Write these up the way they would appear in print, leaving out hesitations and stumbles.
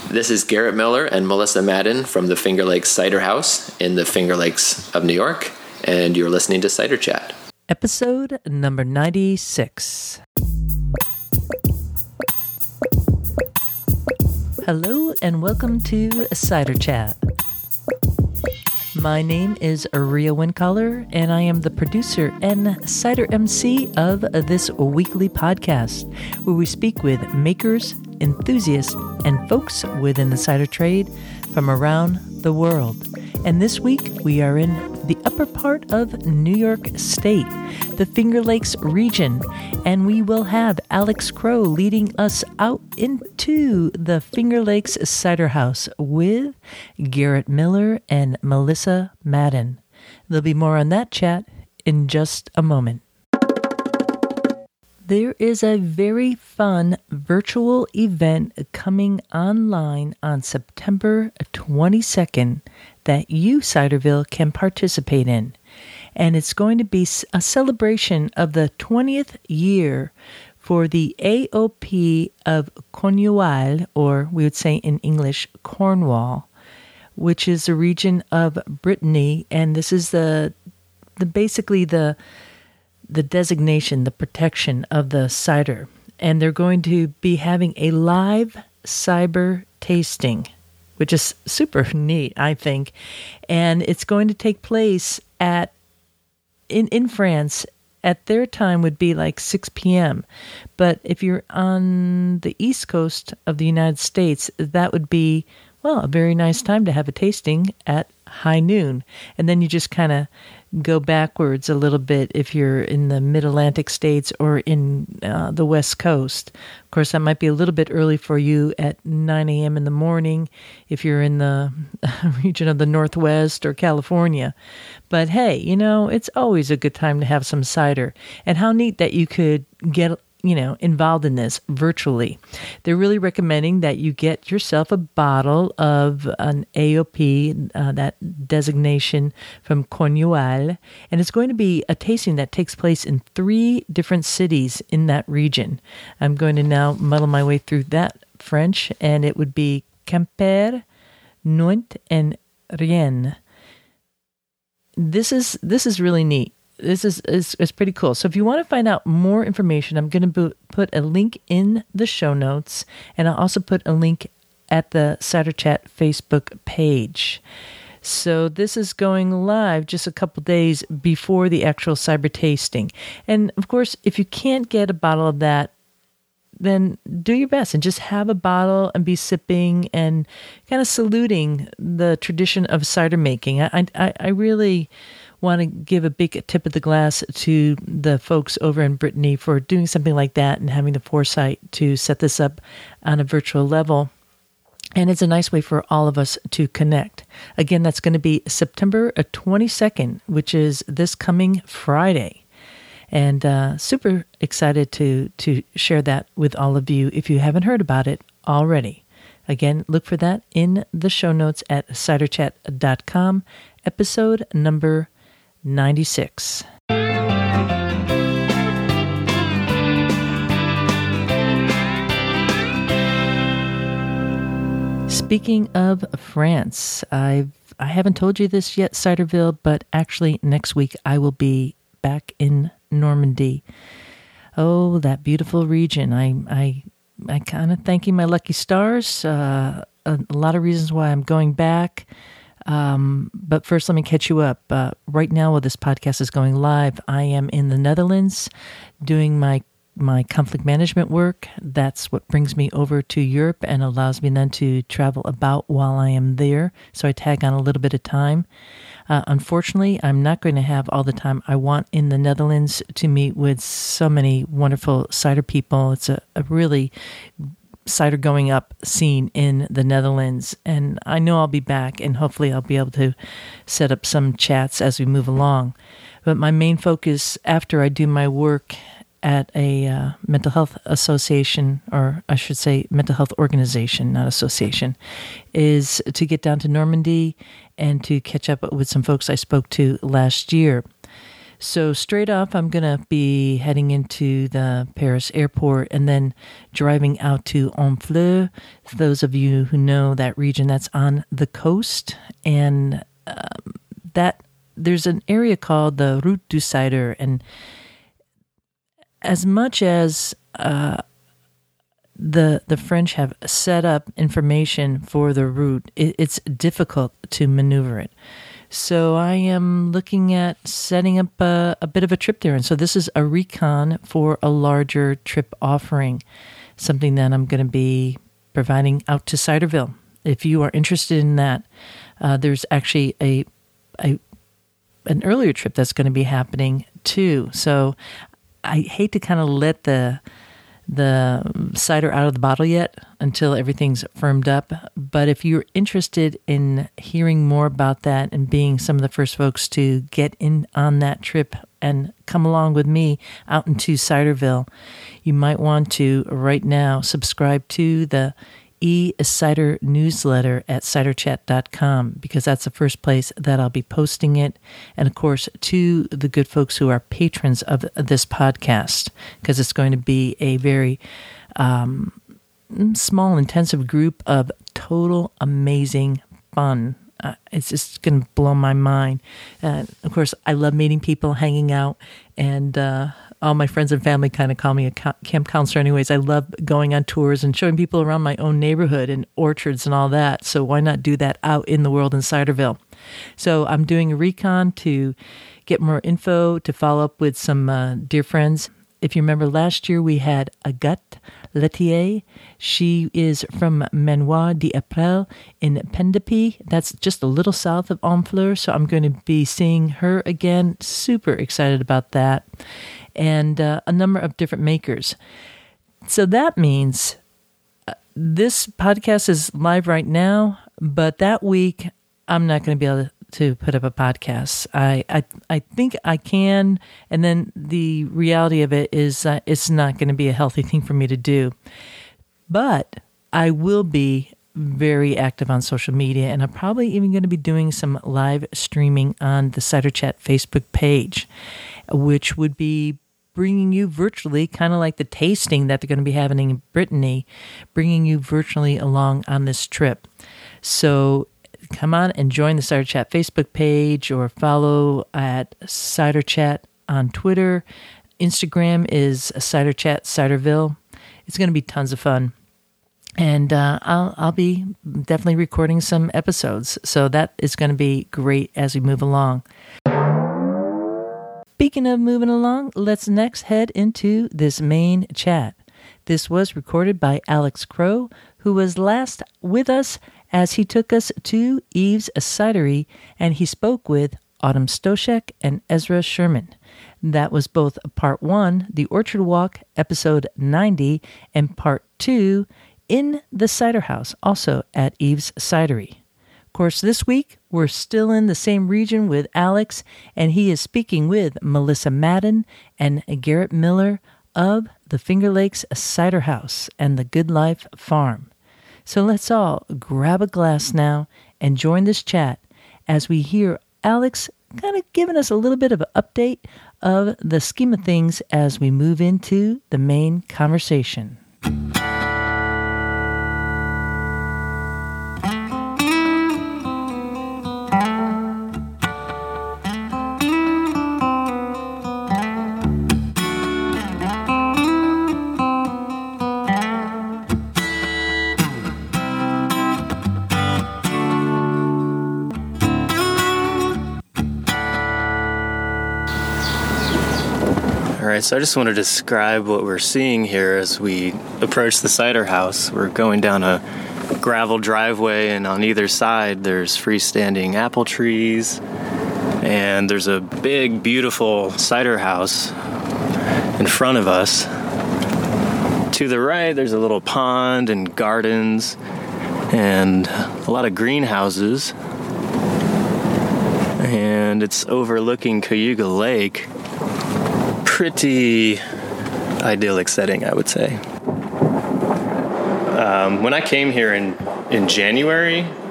This is Garrett Miller and Melissa Madden from the Finger Lakes Cider House in the Finger Lakes of New York, and you're listening to Cider Chat. Episode number 96. Hello and welcome to Cider Chat. My name is Rhea Wincaller, and I am the producer and cider MC of this weekly podcast, where we speak with makers, enthusiasts, and folks within the cider trade from around the world. And this week, we are in the upper part of New York State, the Finger Lakes region, and we will have Alex Crow leading us out into the Finger Lakes Cider House with Garrett Miller and Melissa Madden. There'll be more on that chat in just a moment. There is a very fun virtual event coming online on September 22nd that you, Ciderville, can participate in. And it's going to be a celebration of the 20th year for the AOP of Cornwall, or we would say in English, Cornwall, which is a region of Brittany. And this is basically the designation, the protection of the cider. And they're going to be having a live cider tasting, which is super neat, I think. And it's going to take place in France. At their time would be like 6 p.m. But if you're on the East Coast of the United States, that would be, well, a very nice time to have a tasting at high noon. And then you just kind of go backwards a little bit if you're in the mid-Atlantic states or in the West Coast. Of course, that might be a little bit early for you at 9 a.m. in the morning if you're in the region of the Northwest or California. But hey, it's always a good time to have some cider. And how neat that you could get involved in this virtually. They're really recommending that you get yourself a bottle of an AOP, that designation from Cornwall, and it's going to be a tasting that takes place in 3 different cities in that region. I'm going to now muddle my way through that French, and it would be Quimper, Nantes, and Rennes. This is really neat. This is pretty cool. So if you want to find out more information, I'm going to put a link in the show notes, and I'll also put a link at the Cider Chat Facebook page. So this is going live just a couple days before the actual cider tasting. And of course, if you can't get a bottle of that, then do your best and just have a bottle and be sipping and kind of saluting the tradition of cider making. I really want to give a big tip of the glass to the folks over in Brittany for doing something like that and having the foresight to set this up on a virtual level. And it's a nice way for all of us to connect. Again, that's going to be September 22nd, which is this coming Friday. And super excited to share that with all of you if you haven't heard about it already. Again, look for that in the show notes at ciderchat.com, episode number 96. Speaking of France, I haven't told you this yet, Ciderville, but actually next week I will be back in Normandy. Oh, that beautiful region. I kind of thanking my lucky stars. A lot of reasons why I'm going back. But first, let me catch you up. Right now, while this podcast is going live, I am in the Netherlands doing my conflict management work. That's what brings me over to Europe and allows me then to travel about while I am there. So I tag on a little bit of time. Unfortunately, I'm not going to have all the time I want in the Netherlands to meet with so many wonderful cider people. It's a really cider going up scene in the Netherlands, and I know I'll be back, and hopefully I'll be able to set up some chats as we move along. But my main focus after I do my work at a mental health association, or I should say mental health organization, not association, is to get down to Normandy and to catch up with some folks I spoke to last year. So straight up, I'm going to be heading into the Paris airport and then driving out to Honfleur. Those of you who know that region, that's on the coast. And that there's an area called the Route du Cider. And as much as the French have set up information for the route, it's difficult to maneuver it. So I am looking at setting up a bit of a trip there. And so this is a recon for a larger trip offering, something that I'm going to be providing out to Ciderville. If you are interested in that, there's actually an earlier trip that's going to be happening too. So I hate to kind of let the cider out of the bottle yet until everything's firmed up. But if you're interested in hearing more about that and being some of the first folks to get in on that trip and come along with me out into Ciderville, you might want to right now subscribe to the e-cider newsletter at ciderchat.com, because that's the first place that I'll be posting it. And of course, to the good folks who are patrons of this podcast, because it's going to be a very small, intensive group of total amazing fun. It's just going to blow my mind. Of course, I love meeting people, hanging out, and all my friends and family kind of call me a camp counselor anyways. I love going on tours and showing people around my own neighborhood and orchards and all that. So why not do that out in the world in Ciderville? So I'm doing a recon to get more info, to follow up with some dear friends. If you remember last year, we had Agathe Letier. She is from Manoir d'April in Pendepie. That's just a little south of Honfleur. So I'm going to be seeing her again. Super excited about that. And a number of different makers. So that means this podcast is live right now, but that week I'm not going to be able to put up a podcast. I think I can, and then the reality of it is it's not going to be a healthy thing for me to do. But I will be very active on social media, and I'm probably even going to be doing some live streaming on the Cider Chat Facebook page, which would be bringing you virtually, kind of like the tasting that they're going to be having in Brittany, bringing you virtually along on this trip. So come on and join the Cider Chat Facebook page, or follow at Cider Chat on Twitter. Instagram is Cider Chat Ciderville. It's going to be tons of fun. And I'll be definitely recording some episodes. So that is going to be great as we move along. Speaking of moving along, let's next head into this main chat. This was recorded by Alex Crow, who was last with us as he took us to Eve's Cidery, and he spoke with Autumn Stoshek and Ezra Sherman. That was both part 1, The Orchard Walk, episode 90, and part 2, In the Cider House, also at Eve's Cidery. Of course, this week, we're still in the same region with Alex, and he is speaking with Melissa Madden and Garrett Miller of the Finger Lakes Cider House and the Good Life Farm. So let's all grab a glass now and join this chat as we hear Alex kind of giving us a little bit of an update of the scheme of things as we move into the main conversation. Alright, so I just want to describe what we're seeing here as we approach the cider house. We're going down a gravel driveway, and on either side there's freestanding apple trees, and there's a big, beautiful cider house in front of us. To the right, there's a little pond and gardens and a lot of greenhouses, and it's overlooking Cayuga Lake. Pretty idyllic setting, I would say. When I came here in January,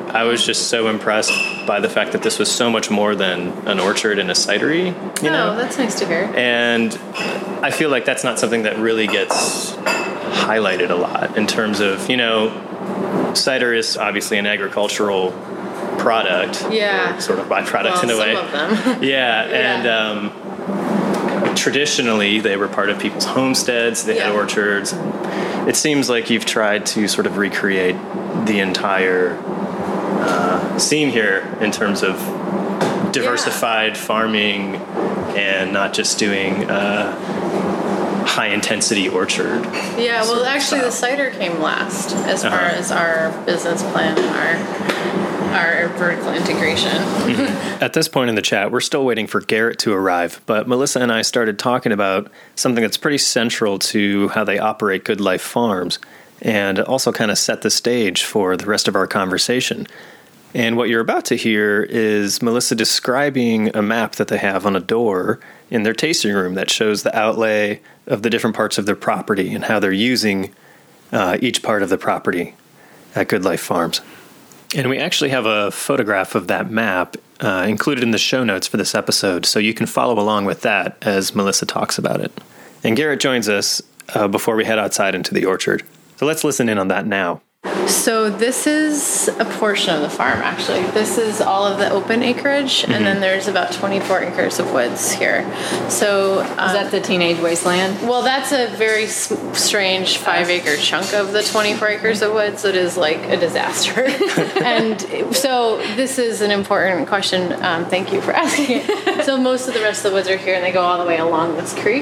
I was just so impressed by the fact that this was so much more than an orchard and a cidery, you know? That's nice to hear. And I feel like that's not something that really gets highlighted a lot in terms of, you know, cider is obviously an agricultural product. Yeah. Sort of byproduct in a way. Some of them. And traditionally they were part of people's homesteads. They had orchards. It seems like you've tried to sort of recreate the entire scene here in terms of diversified farming and not just doing high-intensity orchard. Yeah, well, actually, the cider came last as far as our business plan and our vertical integration. At this point in the chat, we're still waiting for Garrett to arrive, but Melissa and I started talking about something that's pretty central to how they operate Good Life Farms, and also kind of set the stage for the rest of our conversation. And what you're about to hear is Melissa describing a map that they have on a door in their tasting room that shows the outlay of the different parts of their property and how they're using each part of the property at Good Life Farms. And we actually have a photograph of that map included in the show notes for this episode, so you can follow along with that as Melissa talks about it. And Garrett joins us before we head outside into the orchard. So let's listen in on that now. So this is a portion of the farm, actually. This is all of the open acreage, and then there's about 24 acres of woods here. So is that the Teenage Wasteland? Well, that's a very strange 5-acre chunk of the 24 acres of woods that is like a disaster. And so this is an important question. Thank you for asking it. So most of the rest of the woods are here, and they go all the way along this creek.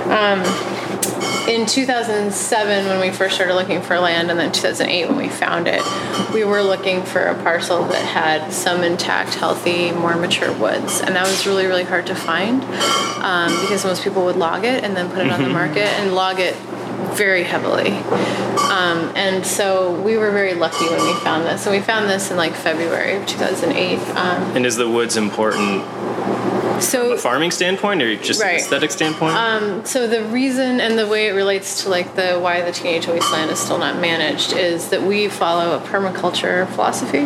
In 2007, when we first started looking for land, and then 2008 when we found it, we were looking for a parcel that had some intact, healthy, more mature woods. And that was really, really hard to find because most people would log it and then put it on the market and log it very heavily. And so we were very lucky when we found this. And we found this in like February of 2008. And is the woods important from a farming standpoint or just an aesthetic standpoint? So the reason and the way it relates to like why the Teenage Wasteland is still not managed is that we follow a permaculture philosophy.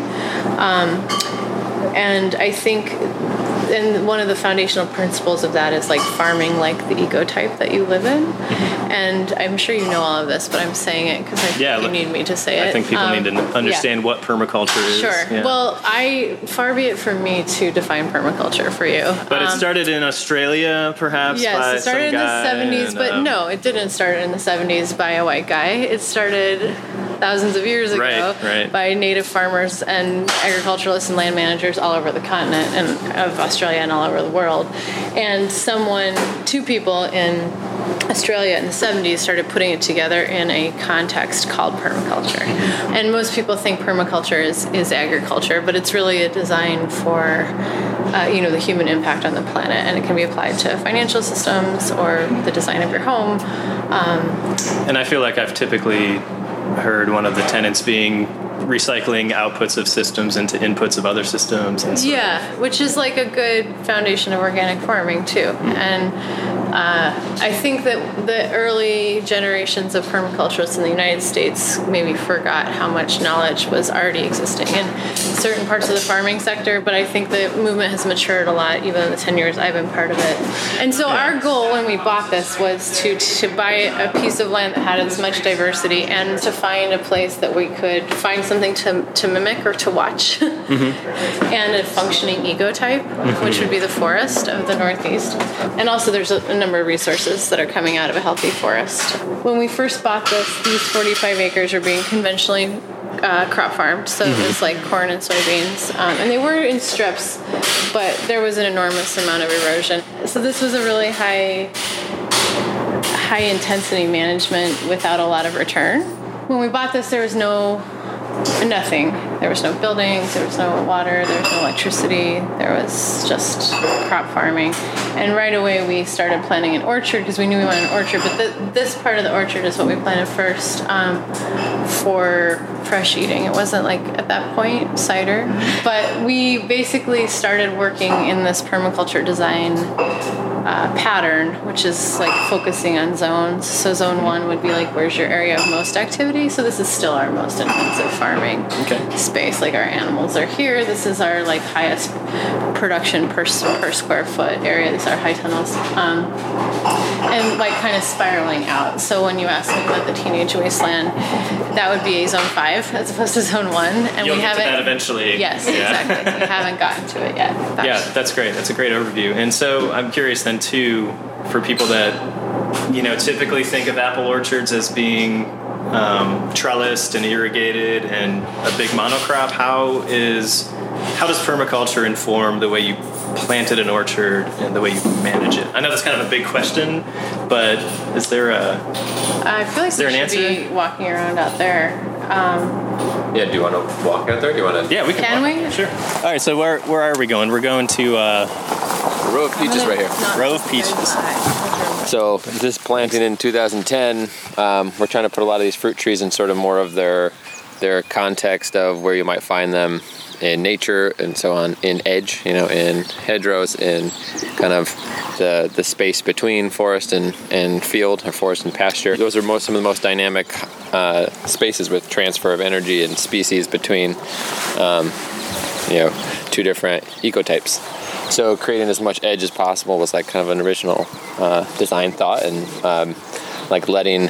And I think and one of the foundational principles of that is like farming like the ecotype that you live in. And I'm sure you know all of this, but I'm saying it because I think you need me to say it. I think people need to understand what permaculture is. Sure. Yeah. Well, far be it from me to define permaculture for you. But it started in Australia, perhaps? Yes, it started in the 70s, but no, it didn't start in the 70s by a white guy. It started thousands of years ago by native farmers and agriculturalists and land managers all over the continent and of Australia and all over the world. And two people in Australia in the 70s started putting it together in a context called permaculture. And most people think permaculture is agriculture, but it's really a design for the human impact on the planet, and it can be applied to financial systems or the design of your home. And I feel like I've typically heard one of the tenets being recycling outputs of systems into inputs of other systems. And which is like a good foundation of organic farming too. And I think that the early generations of permaculturists in the United States maybe forgot how much knowledge was already existing in certain parts of the farming sector, but I think the movement has matured a lot even in the 10 years I've been part of it. And so our goal when we bought this was to buy a piece of land that had as much diversity and to find a place that we could find something to mimic or to watch and a functioning ecotype, which would be the forest of the Northeast. And also there's a number of resources that are coming out of a healthy forest. When we first bought this, these 45 acres are being conventionally crop farmed, so it was like corn and soybeans, and they were in strips, but there was an enormous amount of erosion. So this was a really high intensity management without a lot of return. When we bought this, there was nothing. There was no buildings, there was no water, there was no electricity, there was just crop farming. And right away we started planting an orchard because we knew we wanted an orchard, but this part of the orchard is what we planted first for fresh eating. It wasn't like at that point cider, but we basically started working in this permaculture design pattern, which is like focusing on zones. So zone 1 would be like, where's your area of most activity? So this is still our most intensive farming space. Like our animals are here. This is our like highest production per square foot area. These are high tunnels. And like kind of spiraling out. So when you ask me about the teenage wasteland, that would be zone 5 as opposed to zone 1. And You'll we get to haven't. that eventually. Yes, exactly. We haven't gotten to it yet. Yeah, that's great. That's a great overview. And so I'm curious then too, for people that typically think of apple orchards as being trellised and irrigated and a big monocrop, how does permaculture inform the way you planted an orchard and the way you manage it? I know that's kind of a big question, but is there I feel like we should be walking around out there. Yeah, do you want to walk out there? Do you want to? Yeah, we can. Can walk. we? Sure. All right, so where are we going? We're going to Row of Peaches right here. Row of Peaches. So this planting in 2010, we're trying to put a lot of these fruit trees in sort of more of their context of where you might find them in nature and so on, in edge, in hedgerows, in kind of the space between forest and field, or forest and pasture. Those are some of the most dynamic spaces with transfer of energy and species between two different ecotypes. So creating as much edge as possible was like kind of an original design thought, and like letting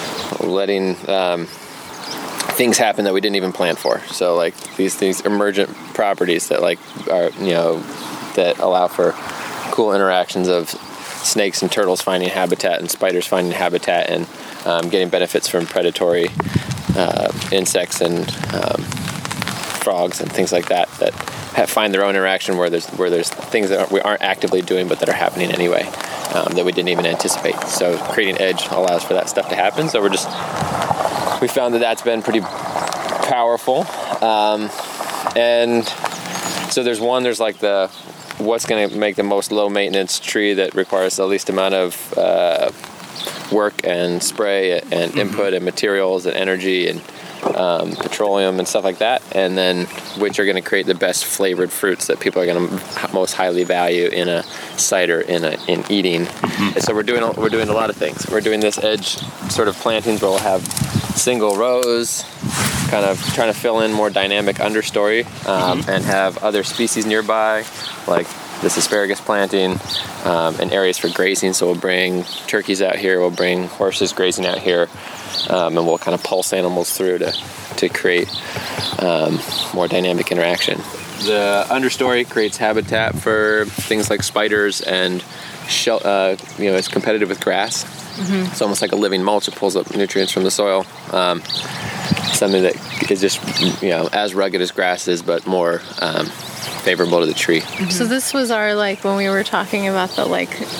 things happen that we didn't even plan for. So like these emergent properties that like are that allow for cool interactions of snakes and turtles finding habitat and spiders finding habitat and getting benefits from predatory insects and frogs and things like that find their own interaction where there's things that we aren't actively doing but that are happening anyway that we didn't even anticipate. So creating edge allows for that stuff to happen. So we found that's been pretty powerful. And so there's like what's going to make the most low maintenance tree that requires the least amount of work and spray and input and materials and energy and petroleum and stuff like that, and then which are going to create the best flavored fruits that people are going to most highly value in a cider, in eating. And so we're doing a lot of things. We're doing this edge sort of plantings where we'll have single rows, kind of trying to fill in more dynamic understory, and have other species nearby, like this asparagus planting, and areas for grazing. So we'll bring turkeys out here, we'll bring horses grazing out here, and we'll kind of pulse animals through to create more dynamic interaction. The understory creates habitat for things like spiders and it's competitive with grass. It's almost like a living mulch. It pulls up nutrients from the soil. Something that is just as rugged as grass is, but more favorable to the tree. So this was our when we were talking about the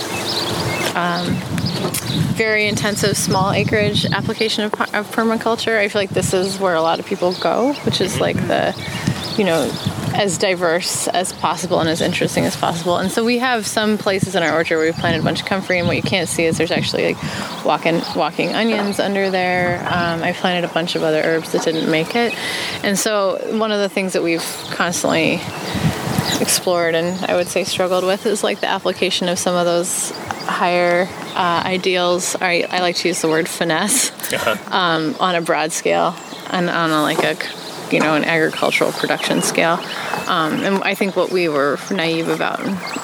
very intensive small acreage application of permaculture. I feel like this is where a lot of people go, which is like the as diverse as possible and as interesting as possible. And so we have some places in our orchard where we've planted a bunch of comfrey, and what you can't see is there's actually walking onions under there. I planted a bunch of other herbs that didn't make it. And so one of the things that we've constantly explored and I would say struggled with is the application of some of those higher ideals. I like to use the word finesse on a broad scale and on an agricultural production scale. And I think what we were naive about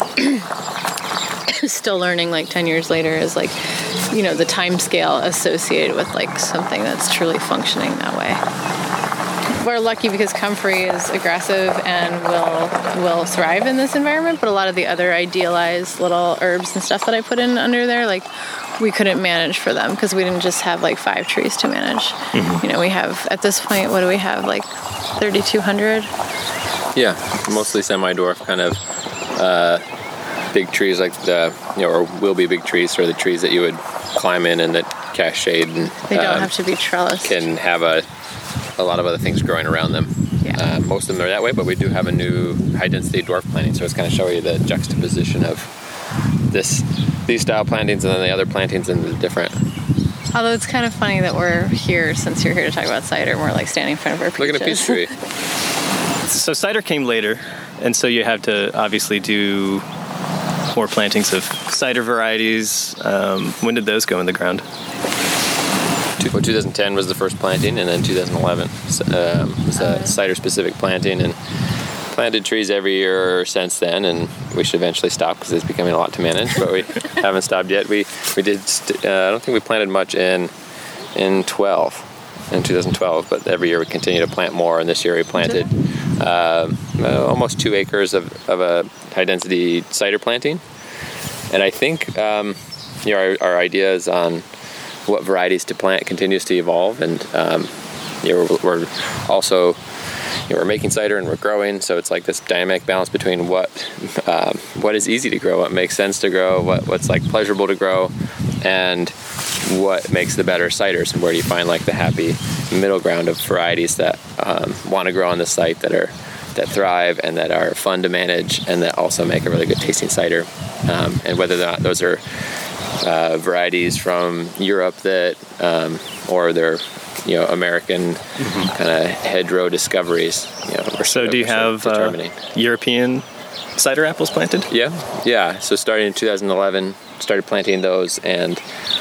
still learning 10 years later is the time scale associated with something that's truly functioning that way. We're lucky because comfrey is aggressive and will thrive in this environment, but a lot of the other idealized little herbs and stuff that I put in under there, we couldn't manage for them because we didn't just have 5 trees to manage. We have, at this point, what do we have, 3,200? Yeah, mostly semi-dwarf kind of big trees or will be big trees, or the trees that you would climb in and that cast shade. And they don't have to be trellised. Can have a lot of other things growing around them. Yeah. Most of them are that way, but we do have a new high-density dwarf planting, so it's kind of showing you the juxtaposition of these style plantings and then the other plantings and the different. Although it's kind of funny that we're here, since you're here to talk about cider, and we're standing in front of our peaches. Look at a peach tree. So cider came later, and so you have to obviously do more plantings of cider varieties. When did those go in the ground? 2010 was the first planting, and then 2011 was a cider-specific planting, and planted trees every year since then, and we should eventually stop because it's becoming a lot to manage, but we haven't stopped yet. We did, I don't think we planted much in 2012, but every year we continue to plant more, and this year we planted almost 2 acres of a high-density cider planting, and I think our ideas on what varieties to plant continues to evolve, and we're also we're making cider and we're growing, so it's like this dynamic balance between what is easy to grow, what makes sense to grow, what's like pleasurable to grow, and what makes the better ciders, and where do you find like the happy middle ground of varieties that want to grow on the site, that thrive and that are fun to manage and that also make a really good tasting cider, and whether or not those are varieties from Europe that or they're American kind of hedgerow discoveries. So do you have European cider apples planted? Yeah. So starting in 2011, started planting those, and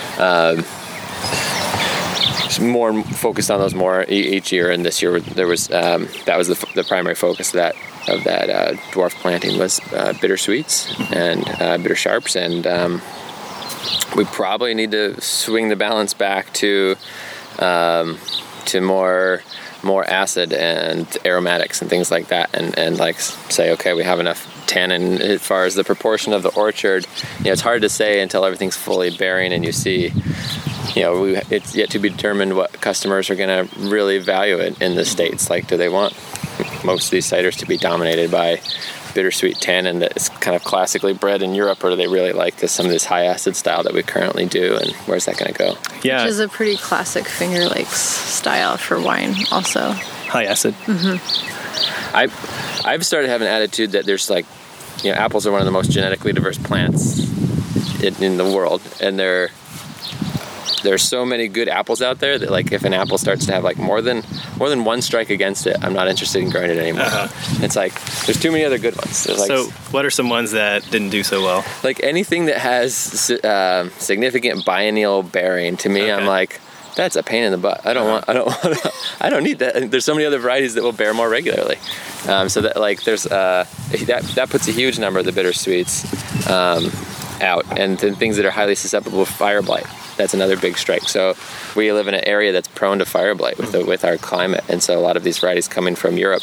more focused on those more each year. And this year there was that was the primary focus of that dwarf planting was bittersweets and bitter sharps, and we probably need to swing the balance back to more acid and aromatics and things like that, and like say, okay, we have enough tannin as far as the proportion of the orchard. It's hard to say until everything's fully bearing and you see. It's yet to be determined what customers are going to really value it in the States. Like, do they want most of these ciders to be dominated by bittersweet tannin that is kind of classically bred in Europe, or do they really like some of this high acid style that we currently do, and where's that going to go? Yeah, which is a pretty classic Finger Lakes style for wine, also. High acid. Mm-hmm. I've started having an attitude that there's apples are one of the most genetically diverse plants in the world, and there's so many good apples out there that like if an apple starts to have like more than one strike against it, I'm not interested in growing it anymore. It's like there's too many other good ones. So what are some ones that didn't do so well? Like anything that has significant biennial bearing, to me, okay. I'm like, that's a pain in the butt. I don't need that. There's so many other varieties that will bear more regularly. So that like there's that puts a huge number of the bittersweets out, and then things that are highly susceptible to fire blight. That's another big strike. So we live in an area that's prone to fire blight with our climate, and so a lot of these varieties coming from Europe,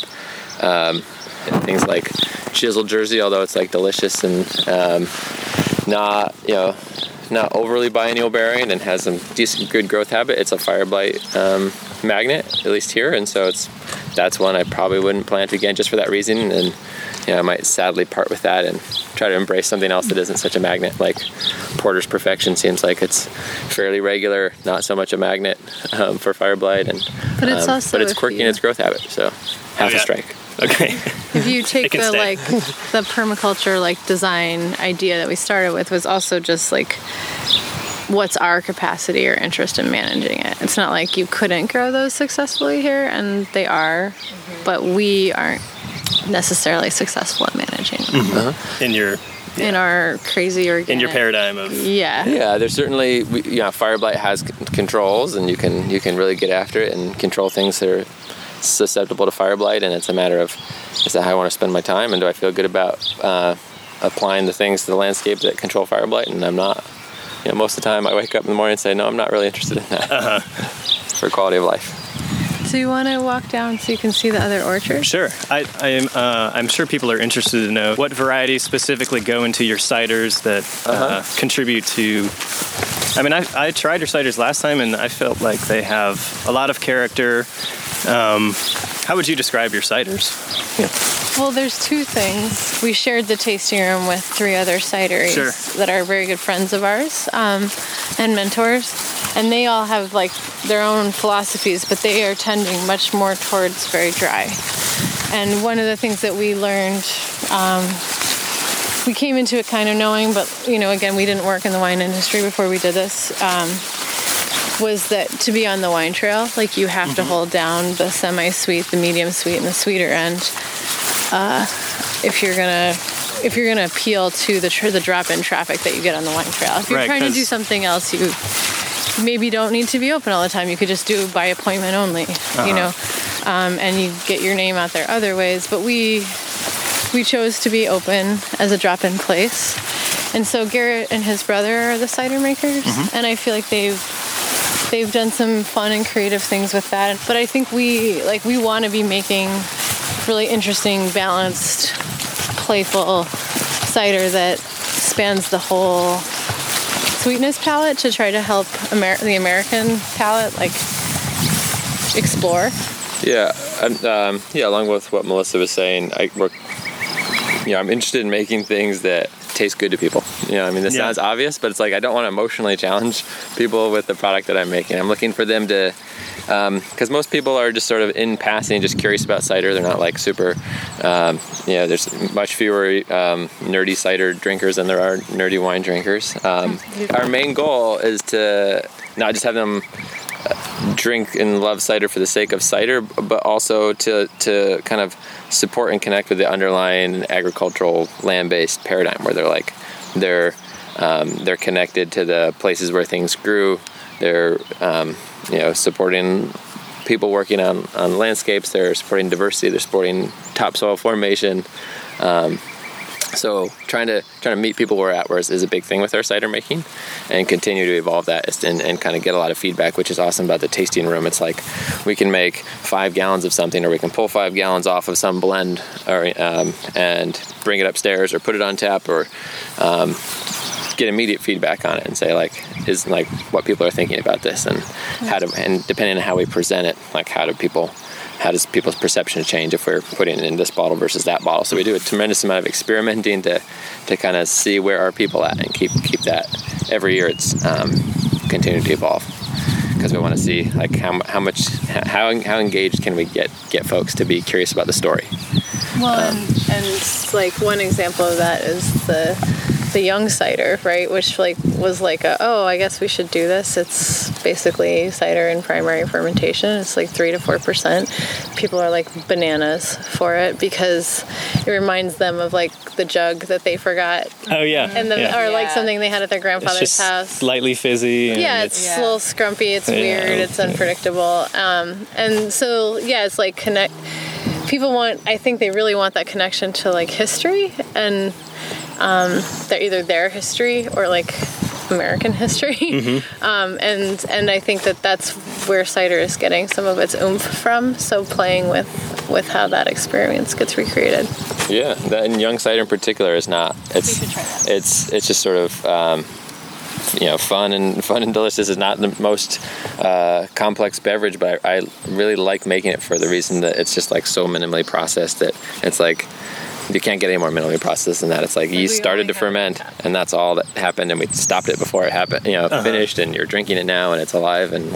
things like chiseled Jersey, although it's like delicious and not overly biennial bearing and has some decent good growth habit. It's a fire blight magnet, at least here, and so that's one I probably wouldn't plant again just for that reason. And I might sadly part with that and try to embrace something else that isn't such a magnet. Like Porter's Perfection seems like it's fairly regular, not so much a magnet for fire blight, but it's quirky in its growth habit. So half a strike. Okay. If you take the permaculture design idea that we started with, was also just what's our capacity or interest in managing it. It's not like you couldn't grow those successfully here, and they are, but we aren't necessarily successful at managing them. Mm-hmm. In our crazy organic. In your paradigm of there's certainly fire blight has controls, and you can really get after it and control things that are susceptible to fire blight, and it's a matter of, is that how I want to spend my time, and do I feel good about applying the things to the landscape that control fire blight? And I'm not. Most of the time I wake up in the morning and say, no, I'm not really interested in that for quality of life. So you want to walk down so you can see the other orchards? Sure. I'm sure people are interested to know what varieties specifically go into your ciders that contribute to... I mean, I tried your ciders last time, and I felt like they have a lot of character. How would you describe your ciders? Yeah. Well, there's two things. We shared the tasting room with 3 other cideries that are very good friends of ours and mentors. And they all have their own philosophies, but they are tending much more towards very dry. And one of the things that we learned, we came into it kind of knowing, but again, we didn't work in the wine industry before we did this, was that to be on the wine trail, you have to hold down the semi-sweet, the medium sweet, and the sweeter end if you're going to if you're going to appeal to the drop-in traffic that you get on the wine trail. If you're trying to do something else, you maybe don't need to be open all the time. You could just do by appointment only, you know, and you get your name out there other ways. But we chose to be open as a drop-in place. And so Garrett and his brother are the cider makers, and I feel like they've done some fun and creative things with that. But I think we want to be making really interesting, balanced, playful cider that spans the whole sweetness palette to try to help the American palate like explore. Yeah, along with what Melissa was saying, I'm interested in making things that taste good to people. This sounds obvious, but it's like I don't want to emotionally challenge people with the product that I'm making. I'm looking for them to, because most people are just sort of in passing, just curious about cider. They're not like super, there's much fewer nerdy cider drinkers than there are nerdy wine drinkers. Our main goal is to not just have them drink and love cider for the sake of cider, but also to kind of support and connect with the underlying agricultural land-based paradigm where they're connected to the places where things grew. They're supporting people working on landscapes. They're supporting diversity. They're supporting topsoil formation. So trying to meet people where we're at is a big thing with our cider making, and continue to evolve that and kind of get a lot of feedback, which is awesome about the tasting room. It's like we can make 5 gallons of something, or we can pull 5 gallons off of some blend, or and bring it upstairs, or put it on tap, or get immediate feedback on it and say is what people are thinking about this, and and depending on how we present it, how does people's perception change if we're putting it in this bottle versus that bottle? So we do a tremendous amount of experimenting to kind of see where are people at, and keep that every year. It's continuing to evolve, because we want to see how engaged can we get folks to be curious about the story. Well, and one example of that is the young cider, right? Which was I guess we should do this. It's basically cider in primary fermentation. It's 3 to 4%. People are bananas for it, because it reminds them of the jug that they forgot. Oh yeah. Or something they had at their grandfather's house. Slightly fizzy. And it's a little scrumpy. It's weird. It's unpredictable. And so it's connect. People I think they really want that connection to history, and they're either their history or American history. And I think that's where cider is getting some of its oomph from. So playing with how that experience gets recreated. Yeah, and young cider in particular is not. It's just sort of fun and delicious. Is not the most complex beverage, but I really like making it for the reason that it's just so minimally processed that it's you can't get any more minimally processed than that. It's yeast started to ferment, and that's all that happened, and we stopped it before it happened. Finished, and you're drinking it now, and it's alive, and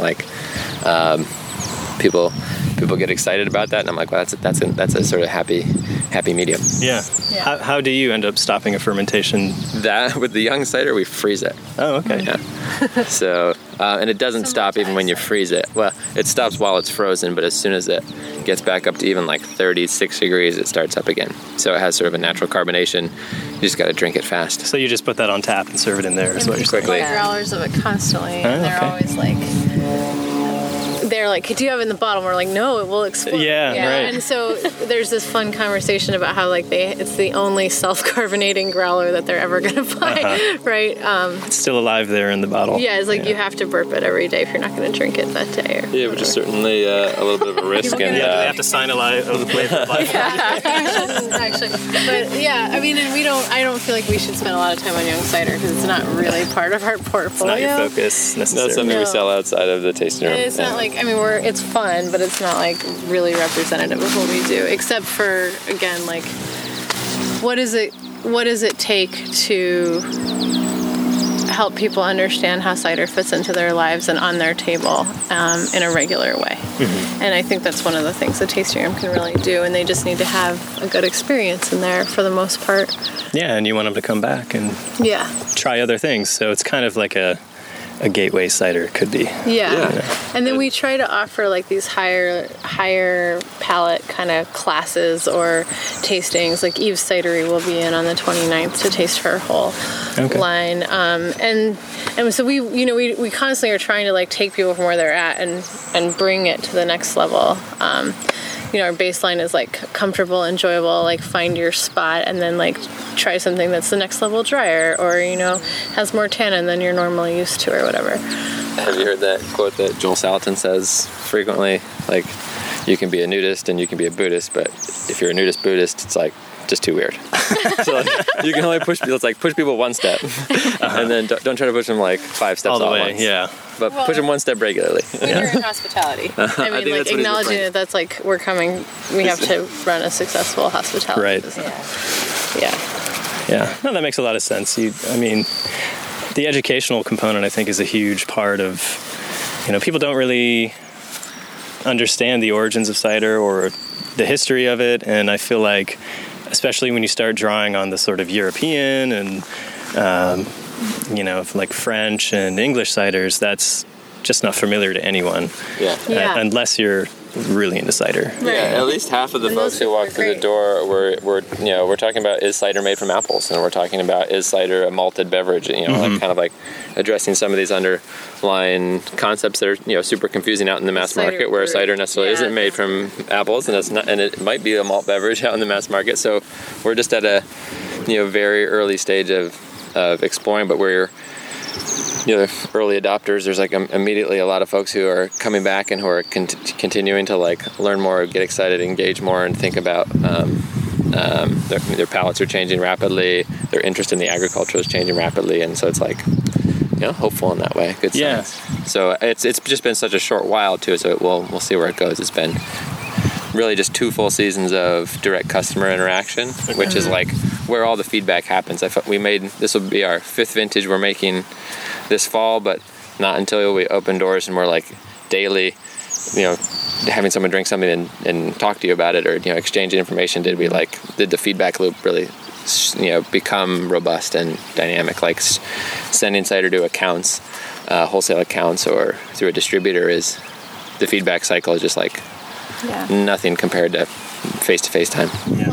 people get excited about that, and I'm well, that's a sort of happy medium. Yeah. How do you end up stopping a fermentation? That with the young cider, we freeze it. Oh, okay. Yeah. So and it doesn't stop even when you freeze it. Well, it stops while it's frozen, but as soon as it gets back up to even 36 degrees, it starts up again. So it has sort of a natural carbonation. You just got to drink it fast. So you just put that on tap and serve it in there, is what you're saying? Quickly. Growlers of it constantly, and they're always they're do you have it in the bottle? We're no, it will explode. Yeah, right. And so there's this fun conversation about how it's the only self-carbonating growler that they're ever going to buy, right? It's still alive there in the bottle. Yeah, it's you have to burp it every day if you're not going to drink it that day. Yeah, which is certainly a little bit of a risk. And they have to sign a waiver of life. Actually, but and I don't feel like we should spend a lot of time on young cider, because it's not really part of our portfolio. It's not your focus necessarily. Not something we sell outside of the tasting room. And it's not it's fun, but it's not really representative of what we do, except for, again, what does it take to help people understand how cider fits into their lives and on their table in a regular way. And I think that's one of the things the tasting room can really do, and they just need to have a good experience in there for the most part. Yeah, and you want them to come back and try other things. So it's kind of like a gateway cider could be. Yeah. And then we try to offer like these higher palate kind of classes or tastings. Like Eve's Cidery will be in on the 29th to taste her whole line. And so we constantly are trying to like take people from where they're at and bring it to the next level. Our baseline is like comfortable, enjoyable, like find your spot, and then like try something that's the next level drier or, has more tannin than you're normally used to or whatever. Have you heard that quote that Joel Salatin says frequently? Like, you can be a nudist and you can be a Buddhist, but if you're a nudist Buddhist, it's like just too weird. So like, you can only push people. It's like push people one step, and then don't try to push them like 5 steps all the way. Once. Yeah. But push them one step regularly. When you're in hospitality, I mean, like acknowledging that that's like we're coming. We have to run a successful hospitality business. Yeah. No, that makes a lot of sense. The educational component, I think, is a huge part of. People don't really understand the origins of cider or the history of it, and I feel like, especially when you start drawing on the sort of European and like French and English ciders, that's just not familiar to anyone. Unless you're really into cider. Yeah, at least half of the folks who walk through the door we're talking about, is cider made from apples, and we're talking about, is cider a malted beverage, like kind of like addressing some of these underlying concepts that are super confusing out in the mass market, where cider necessarily isn't made from apples, and it might be a malt beverage out in the mass market. So we're just at a very early stage of exploring, but we're early adopters. There's like immediately a lot of folks who are coming back and who are continuing to like learn more, get excited, engage more, and think about their palates are changing rapidly. Their interest in the agriculture is changing rapidly, and so it's like hopeful in that way. Good sense. So it's just been such a short while too. So we'll see where it goes. It's been really just 2 full seasons of direct customer interaction, which is like where all the feedback happens. This will be our 5th vintage we're making this fall, but not until we open doors and we're like daily, having someone drink something and talk to you about it, or exchanging information. Did the feedback loop really become robust and dynamic? Like sending cider to accounts, wholesale accounts, or through a distributor, is the feedback cycle is just like nothing compared to face-to-face time.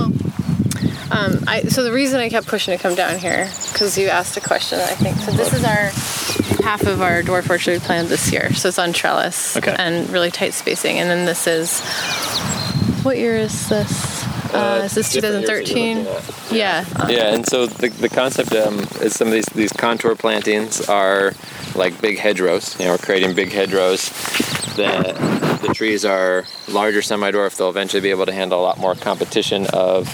So the reason I kept pushing to come down here, because you asked a question, I think. So this is our half of our dwarf orchard planned this year. So it's on trellis and really tight spacing. And then this is, what year is this? Is this 2013? Yeah. And so the concept is some of these contour plantings are like big hedgerows. We're creating big hedgerows. The trees are larger semi-dwarf. They'll eventually be able to handle a lot more competition of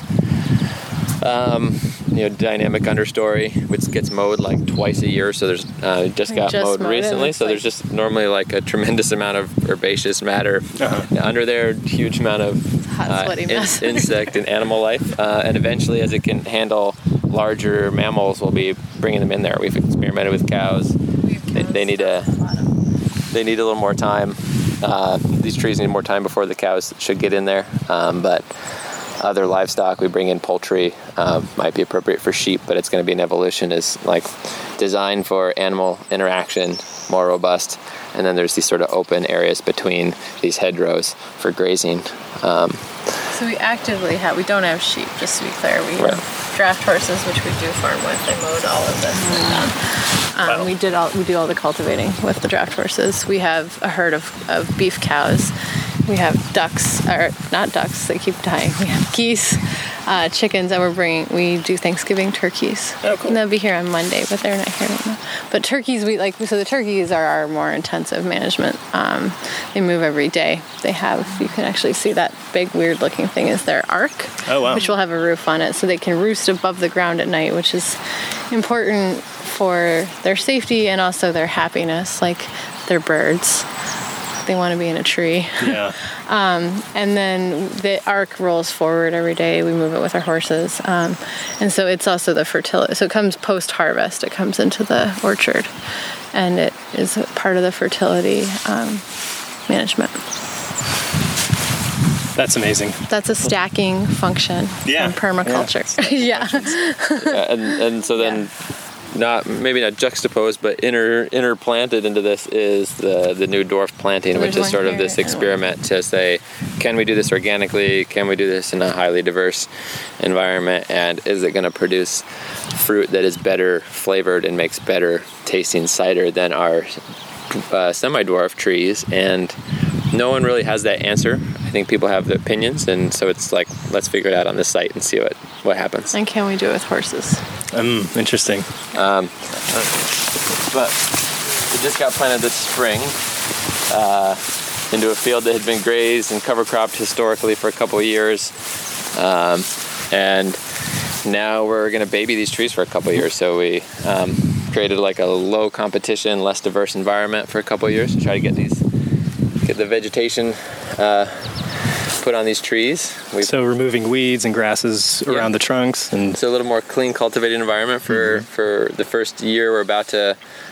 dynamic understory, which gets mowed like twice a year. So there's just got mowed recently. So there's just normally like a tremendous amount of herbaceous matter under there, huge amount of insect and animal life. And eventually, as it can handle larger mammals, we'll be bringing them in there. We've experimented with cows. They need a little more time. These trees need more time before the cows should get in there. But other livestock, we bring in poultry, might be appropriate for sheep, but it's going to be an evolution, is like designed for animal interaction, more robust. And then there's these sort of open areas between these hedgerows for grazing. So we don't have sheep, just to be clear. We have draft horses, which we do farm with. They mowed all of this. We do all the cultivating with the draft horses. We have a herd of beef cows. We have ducks, or not ducks, they keep dying. We have geese, chickens, and we do Thanksgiving turkeys. Oh, cool. And they'll be here on Monday, but they're not here right now. But turkeys, so the turkeys are our more intensive management. They move every day. You can actually see that big weird looking thing is their ark, which will have a roof on it, so they can roost above the ground at night, which is important for their safety and also their happiness, like they're birds. They want to be in a tree. Yeah. And then the ark rolls forward every day. We move it with our horses. And so it's also the fertility. So it comes post-harvest. It comes into the orchard. And it is part of the fertility management. That's amazing. That's a stacking function from permaculture. Yeah. And so then maybe not juxtaposed, but interplanted into this is the new dwarf planting, which is sort of this experiment to say, can we do this organically? Can we do this in a highly diverse environment? And is it going to produce fruit that is better flavored and makes better tasting cider than our semi-dwarf trees? And no one really has that answer. I think people have their opinions, and so it's like, let's figure it out on this site and see what happens. And can we do it with horses? Interesting. But it just got planted this spring into a field that had been grazed and cover cropped historically for a couple of years. And now we're going to baby these trees for a couple of years. So we created like a low competition, less diverse environment for a couple of years to try to get the vegetation put on these trees. So removing weeds and grasses around the trunks, and so a little more clean, cultivated environment for the first year. We're about to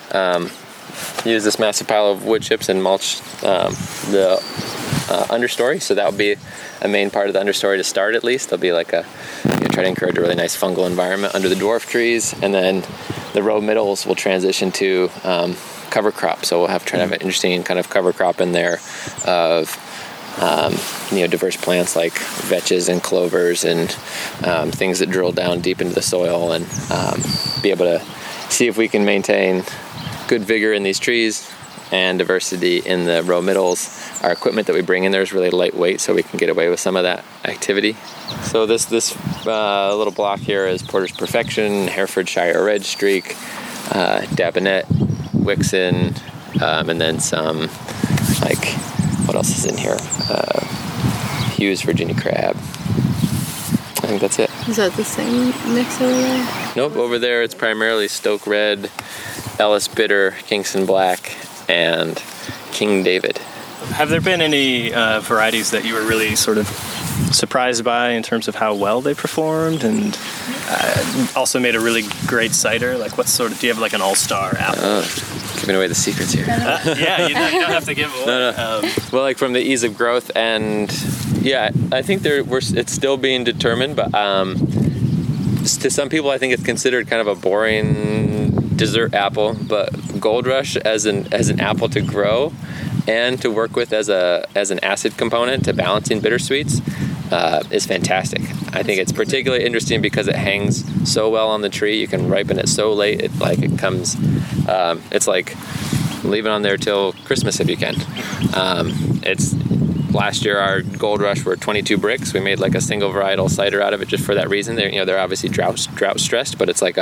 use this massive pile of wood chips and mulch the understory. So that will be a main part of the understory to start, at least. There'll be like try to encourage a really nice fungal environment under the dwarf trees, and then the row middles will transition to cover crop. So we'll try to have an interesting kind of cover crop in there of diverse plants like vetches and clovers and things that drill down deep into the soil, and be able to see if we can maintain good vigor in these trees and diversity in the row middles. Our equipment that we bring in there is really lightweight, so we can get away with some of that activity. So this little block here is Porter's Perfection, Herefordshire Red Streak, Dabinet, Wixon, and then some, like, what else is in here? Hughes Virginia Crab. I think that's it. Is that the same mix over there? Nope, over there it's primarily Stoke Red, Ellis Bitter, Kingston Black, and King David. Have there been any varieties that you were really sort of surprised by in terms of how well they performed, and also made a really great cider? Like, what sort of, do you have like an all-star apple? Giving away the secrets here. Yeah, you don't have to give away. No. Well, like from the ease of growth, and yeah, I think it's still being determined, but to some people I think it's considered kind of a boring dessert apple, but Gold Rush as an apple to grow and to work with as an acid component to balancing bittersweets is fantastic. I think it's particularly interesting because it hangs so well on the tree. You can ripen it so late. It's like leave it on there till Christmas if you can. Last year our Gold Rush were 22 bricks. We made like a single varietal cider out of it just for that reason. They're obviously drought stressed, but it's like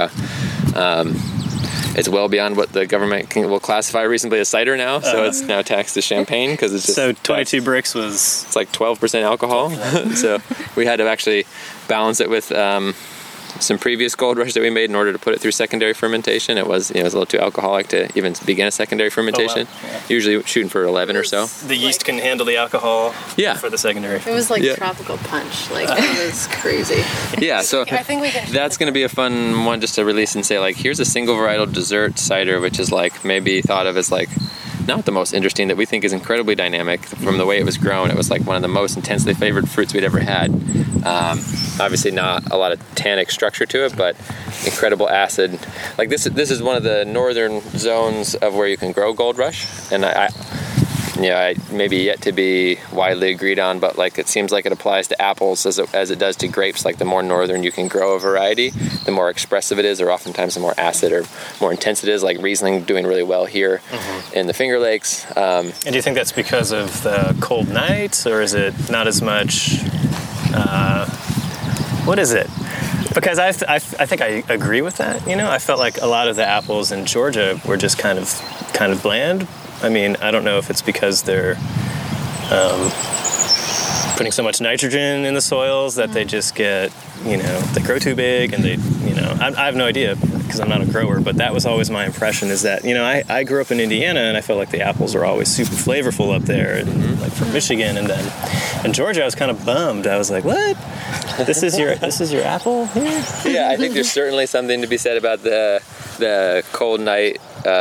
it's well beyond what the government will classify reasonably as cider now. So it's now taxed as champagne because it's just... So 22 bricks was... It's like 12% alcohol. So we had to actually balance it with some previous Gold Rush that we made in order to put it through secondary fermentation. It was a little too alcoholic to even begin a secondary fermentation. Oh, wow. Yeah. Usually shooting for 11 or so. The yeast can handle the alcohol for the secondary. It was like tropical punch. Like, it was crazy. Yeah, so I think that's going to be a fun one just to release and say, like, here's a single varietal dessert cider, which is like maybe thought of as like not the most interesting, that we think is incredibly dynamic. From the way it was grown, it was like one of the most intensely flavored fruits we'd ever had. Obviously not a lot of tannic structure to it, but incredible acid. Like this is one of the northern zones of where you can grow Gold Rush, and I maybe yet to be widely agreed on, but like it seems like it applies to apples as it does to grapes. Like the more northern you can grow a variety, the more expressive it is, or oftentimes the more acid or more intense it is. Like Riesling doing really well here in the Finger Lakes. And do you think that's because of the cold nights, or is it not as much? What is it? Because I think I agree with that. I felt like a lot of the apples in Georgia were just kind of bland. I mean, I don't know if it's because they're putting so much nitrogen in the soils that they just get, they grow too big, and I have no idea because I'm not a grower, but that was always my impression, is that, I grew up in Indiana and I felt like the apples were always super flavorful up there, and like from Michigan, and then in Georgia I was kind of bummed. I was like, what? This is your apple here? Yeah, I think there's certainly something to be said about the cold night,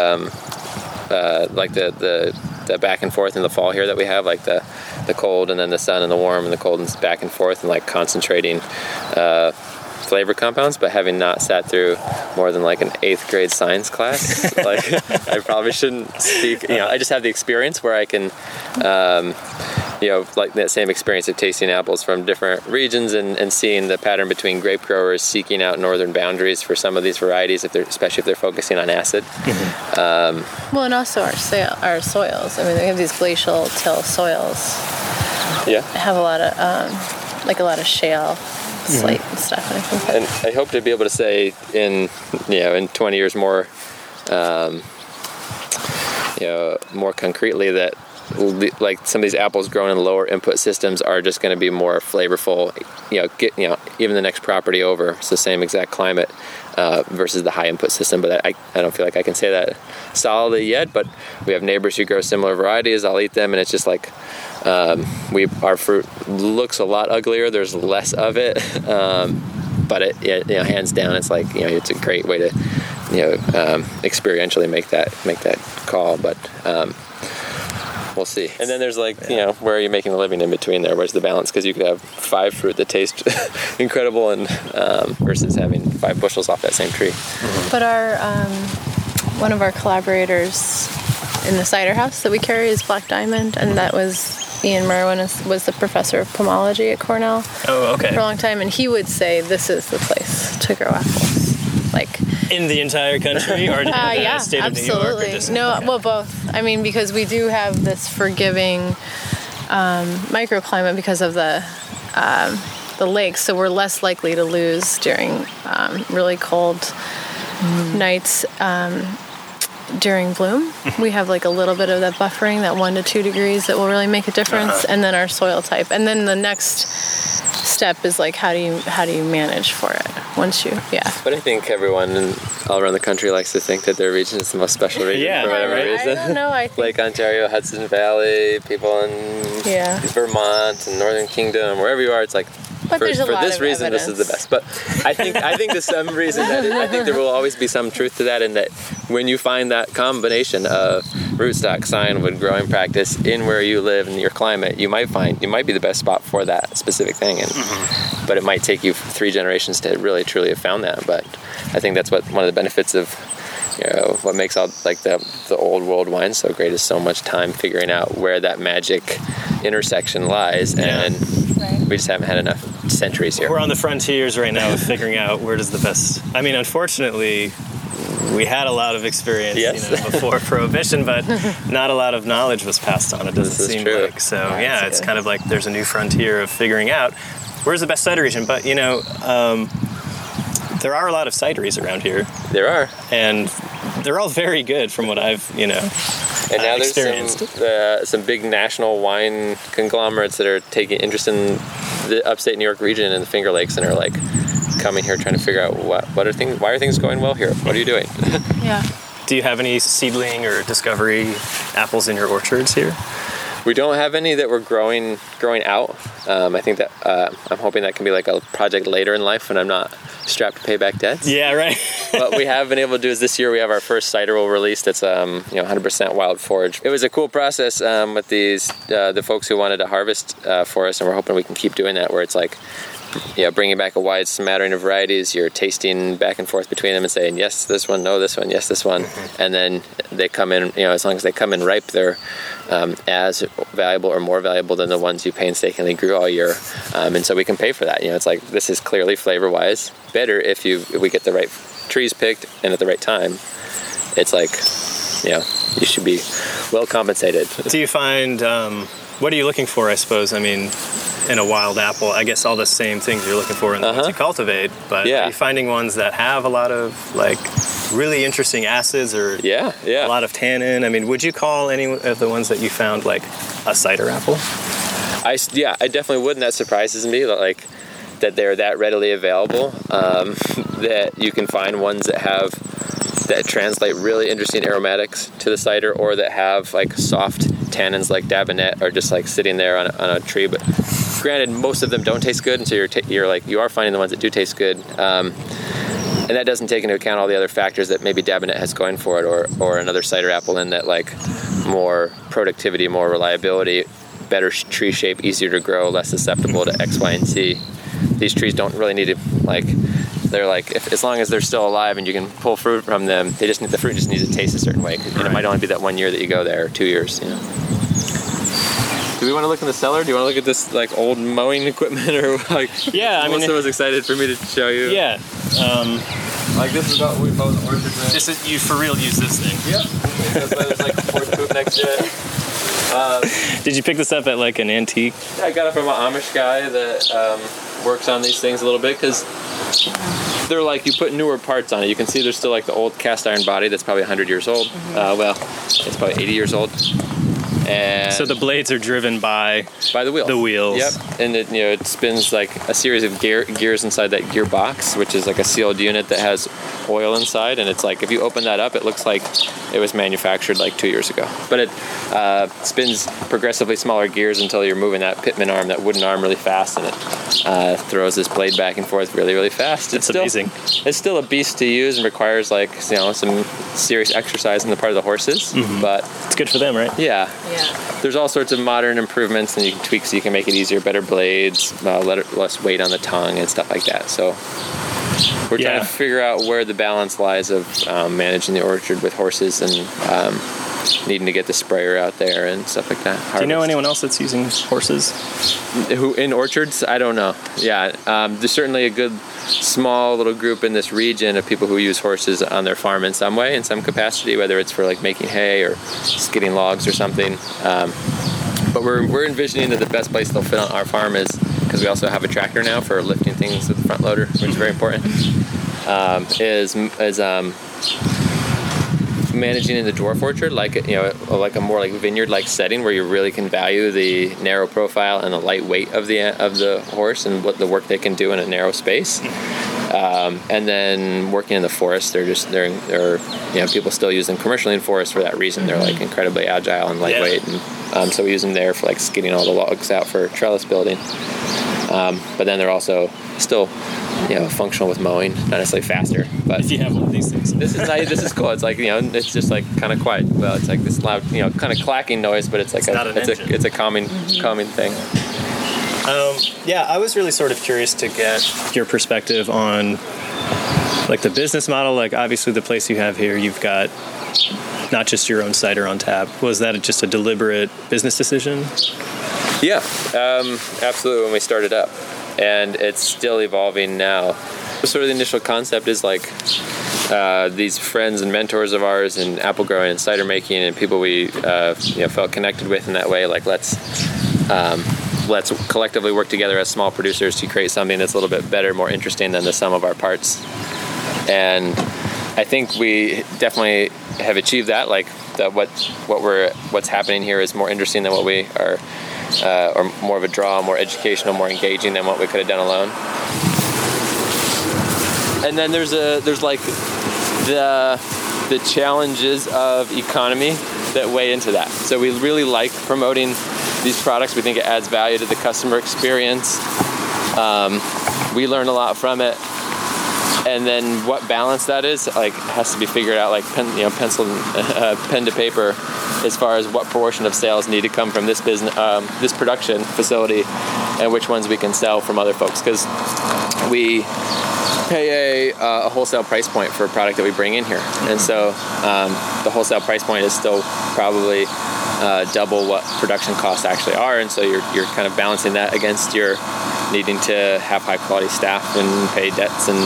like the back and forth in the fall here that we have, like the cold and then the sun and the warm and the cold and back and forth, and like concentrating flavor compounds, but having not sat through more than like an 8th grade science class, like I probably shouldn't speak. I just have the experience where I can, like that same experience of tasting apples from different regions and seeing the pattern between grape growers seeking out northern boundaries for some of these varieties, especially if they're focusing on acid. Well, and also our soils. I mean, we have these glacial till soils. Yeah. Have a lot of shale, slate and stuff. And I hope to be able to say in 20 years more, more concretely that like some of these apples grown in lower input systems are just going to be more flavorful. Even the next property over, it's the same exact climate versus the high input system. But I don't feel like I can say that solidly yet. But we have neighbors who grow similar varieties. I'll eat them, and it's just like our fruit looks a lot uglier. There's less of it, but it hands down, it's like it's a great way to experientially make that call. But we'll see. And then there's where are you making a living in between there? Where's the balance? Because you could have 5 fruit that taste incredible and versus having 5 bushels off that same tree. But our one of our collaborators in the cider house that we carry is Black Diamond, and that was Ian Merwin was the professor of pomology at Cornell. Oh, okay. For a long time, and he would say this is the place to grow apples, like in the entire country, or in the state of New York, or just well, both. I mean, because we do have this forgiving microclimate because of the lakes, so we're less likely to lose during really cold nights. During bloom, we have like a little bit of that buffering, that 1 to 2 degrees that will really make a difference, and then our soil type, and then the next step is like how do you manage for it once you But I think everyone all around the country likes to think that their region is the most special region for whatever reason. I don't know. I think Lake Ontario, Hudson Valley, people in Vermont and Northern Kingdom, wherever you are, it's like. But For there's a lot this of reason, evidence. this is the best. But I think there's some reason I think there will always be some truth to that, and that when you find that combination of rootstock, scionwood growing practice in where you live in your climate, you might be the best spot for that specific thing. And but it might take you 3 generations to really truly have found that. But I think that's one of the benefits of what makes all like the old world wines so great is so much time figuring out where that magic intersection lies, and we just haven't had enough centuries here. We're on the frontiers right now of figuring out where does the best. I mean, unfortunately, we had a lot of experience before Prohibition, but not a lot of knowledge was passed on. It doesn't seem true. like. So it's kind of like there's a new frontier of figuring out where's the best cider region. But there are a lot of cideries around here. There are, and they're all very good from what I've And now experienced. There's some big national wine conglomerates that are taking interest in the upstate New York region and the Finger Lakes, and are like coming here trying to figure out why are things going well here? What are you doing? Do you have any seedling or discovery apples in your orchards here? We don't have any that we're growing out. I think that I'm hoping that can be like a project later in life when I'm not strapped to pay back debts. Yeah, right. What we have been able to do is this year we have our first cider we'll release that's 100% wild forage. It was a cool process with the folks who wanted to harvest for us, and we're hoping we can keep doing that, where it's like bringing back a wide smattering of varieties. You're tasting back and forth between them and saying, yes, this one, no, this one, yes, this one. And then they come in, as long as they come in ripe, they're as valuable or more valuable than the ones you painstakingly grew all year. And so we can pay for that. It's like, this is clearly flavor-wise better if we get the right trees picked and at the right time. It's like, you should be well compensated. Do you find, what are you looking for, I suppose? I mean, in a wild apple, I guess all the same things you're looking for in the ones you cultivate, but are you finding ones that have a lot of like really interesting acids or a lot of tannin? I mean, would you call any of the ones that you found like a cider apple? I definitely would, and that surprises me that they're that readily available, that you can find ones that translate really interesting aromatics to the cider, or that have like soft tannins like Dabinet are just like sitting there on a tree. But granted, most of them don't taste good, and so you are finding the ones that do taste good, and that doesn't take into account all the other factors that maybe Dabinet has going for it, or another cider apple in that, like more productivity, more reliability, better tree shape, easier to grow, less susceptible to X, Y, and Z. These trees don't really need to they're like, as long as they're still alive and you can pull fruit from them, the fruit just needs to taste a certain way. 'Cause, it might only be that 1 year that you go there, or 2 years. Do we want to look in the cellar? Do you want to look at this like old mowing equipment, or like? Yeah, I mean, Melissa was excited for me to show you. Yeah. Like this is what we mow the orchard with. This is, you for real use this thing. Yep. That's why there's like horse poop next to it. Did you pick this up at like an antique? I got it from an Amish guy that works on these things a little bit, because they're like, you put newer parts on it. You can see there's still like the old cast iron body that's probably 100 years old. Well, it's probably 80 years old. And So the blades are driven by the wheels. The wheels. Yep. And it spins like a series of gears inside that gearbox, which is like a sealed unit that has oil inside. And it's like, if you open that up, it looks like it was manufactured like 2 years ago. But it spins progressively smaller gears until you're moving that pitman arm, that wooden arm, really fast, and it throws this blade back and forth really, really fast. It's amazing. It's still a beast to use and requires like some serious exercise on the part of the horses, but It's good for them, right? yeah. Yeah. There's all sorts of modern improvements, and you can tweak so you can make it easier, better blades, less weight on the tongue, and stuff like that. So we're trying to figure out where the balance lies of managing the orchard with horses and needing to get the sprayer out there and stuff like that. Do you know anyone else that's using horses? Who in orchards? I don't know. Yeah, there's certainly a good small little group in this region of people who use horses on their farm in some way, in some capacity, whether it's for like making hay or skidding logs or something. But we're envisioning that the best place they'll fit on our farm is, because we also have a tractor now for lifting things with the front loader, which is very important, is managing in the dwarf orchard, like a more like vineyard-like setting where you really can value the narrow profile and the light weight of the horse and what the work they can do in a narrow space. And then working in the forest, they're people still use them commercially in forests for that reason. They're like incredibly agile and lightweight, and so we use them there for like skidding all the logs out for trellis building. But then they're also still functional with mowing, not necessarily faster. But If you have one of these things. this is nice. This is cool. It's like it's just like kind of quiet. Well, it's like this loud, kind of clacking noise, but it's like it's a calming thing. I was really sort of curious to get your perspective on like the business model. Like obviously the place you have here, you've got not just your own cider on tap. Was that just a deliberate business decision? Yeah, absolutely. When we started up, and it's still evolving now. Sort of the initial concept is like these friends and mentors of ours in apple growing and cider making, and people we felt connected with in that way. Like let's collectively work together as small producers to create something that's a little bit better, more interesting than the sum of our parts. And I think we definitely have achieved that. Like that, what's happening here is more interesting than what we are, or more of a draw, more educational, more engaging than what we could have done alone. And then there's like the challenges of economy that weigh into that. So we really like promoting these products. We think it adds value to the customer experience. We learn a lot from it. And then what balance that is, like, has to be figured out, like pen to paper, as far as what proportion of sales need to come from this business, this production facility, and which ones we can sell from other folks. Because we pay a wholesale price point for a product that we bring in here, and so the wholesale price point is still probably double what production costs actually are, and so you're kind of balancing that against your needing to have high quality staff and pay debts and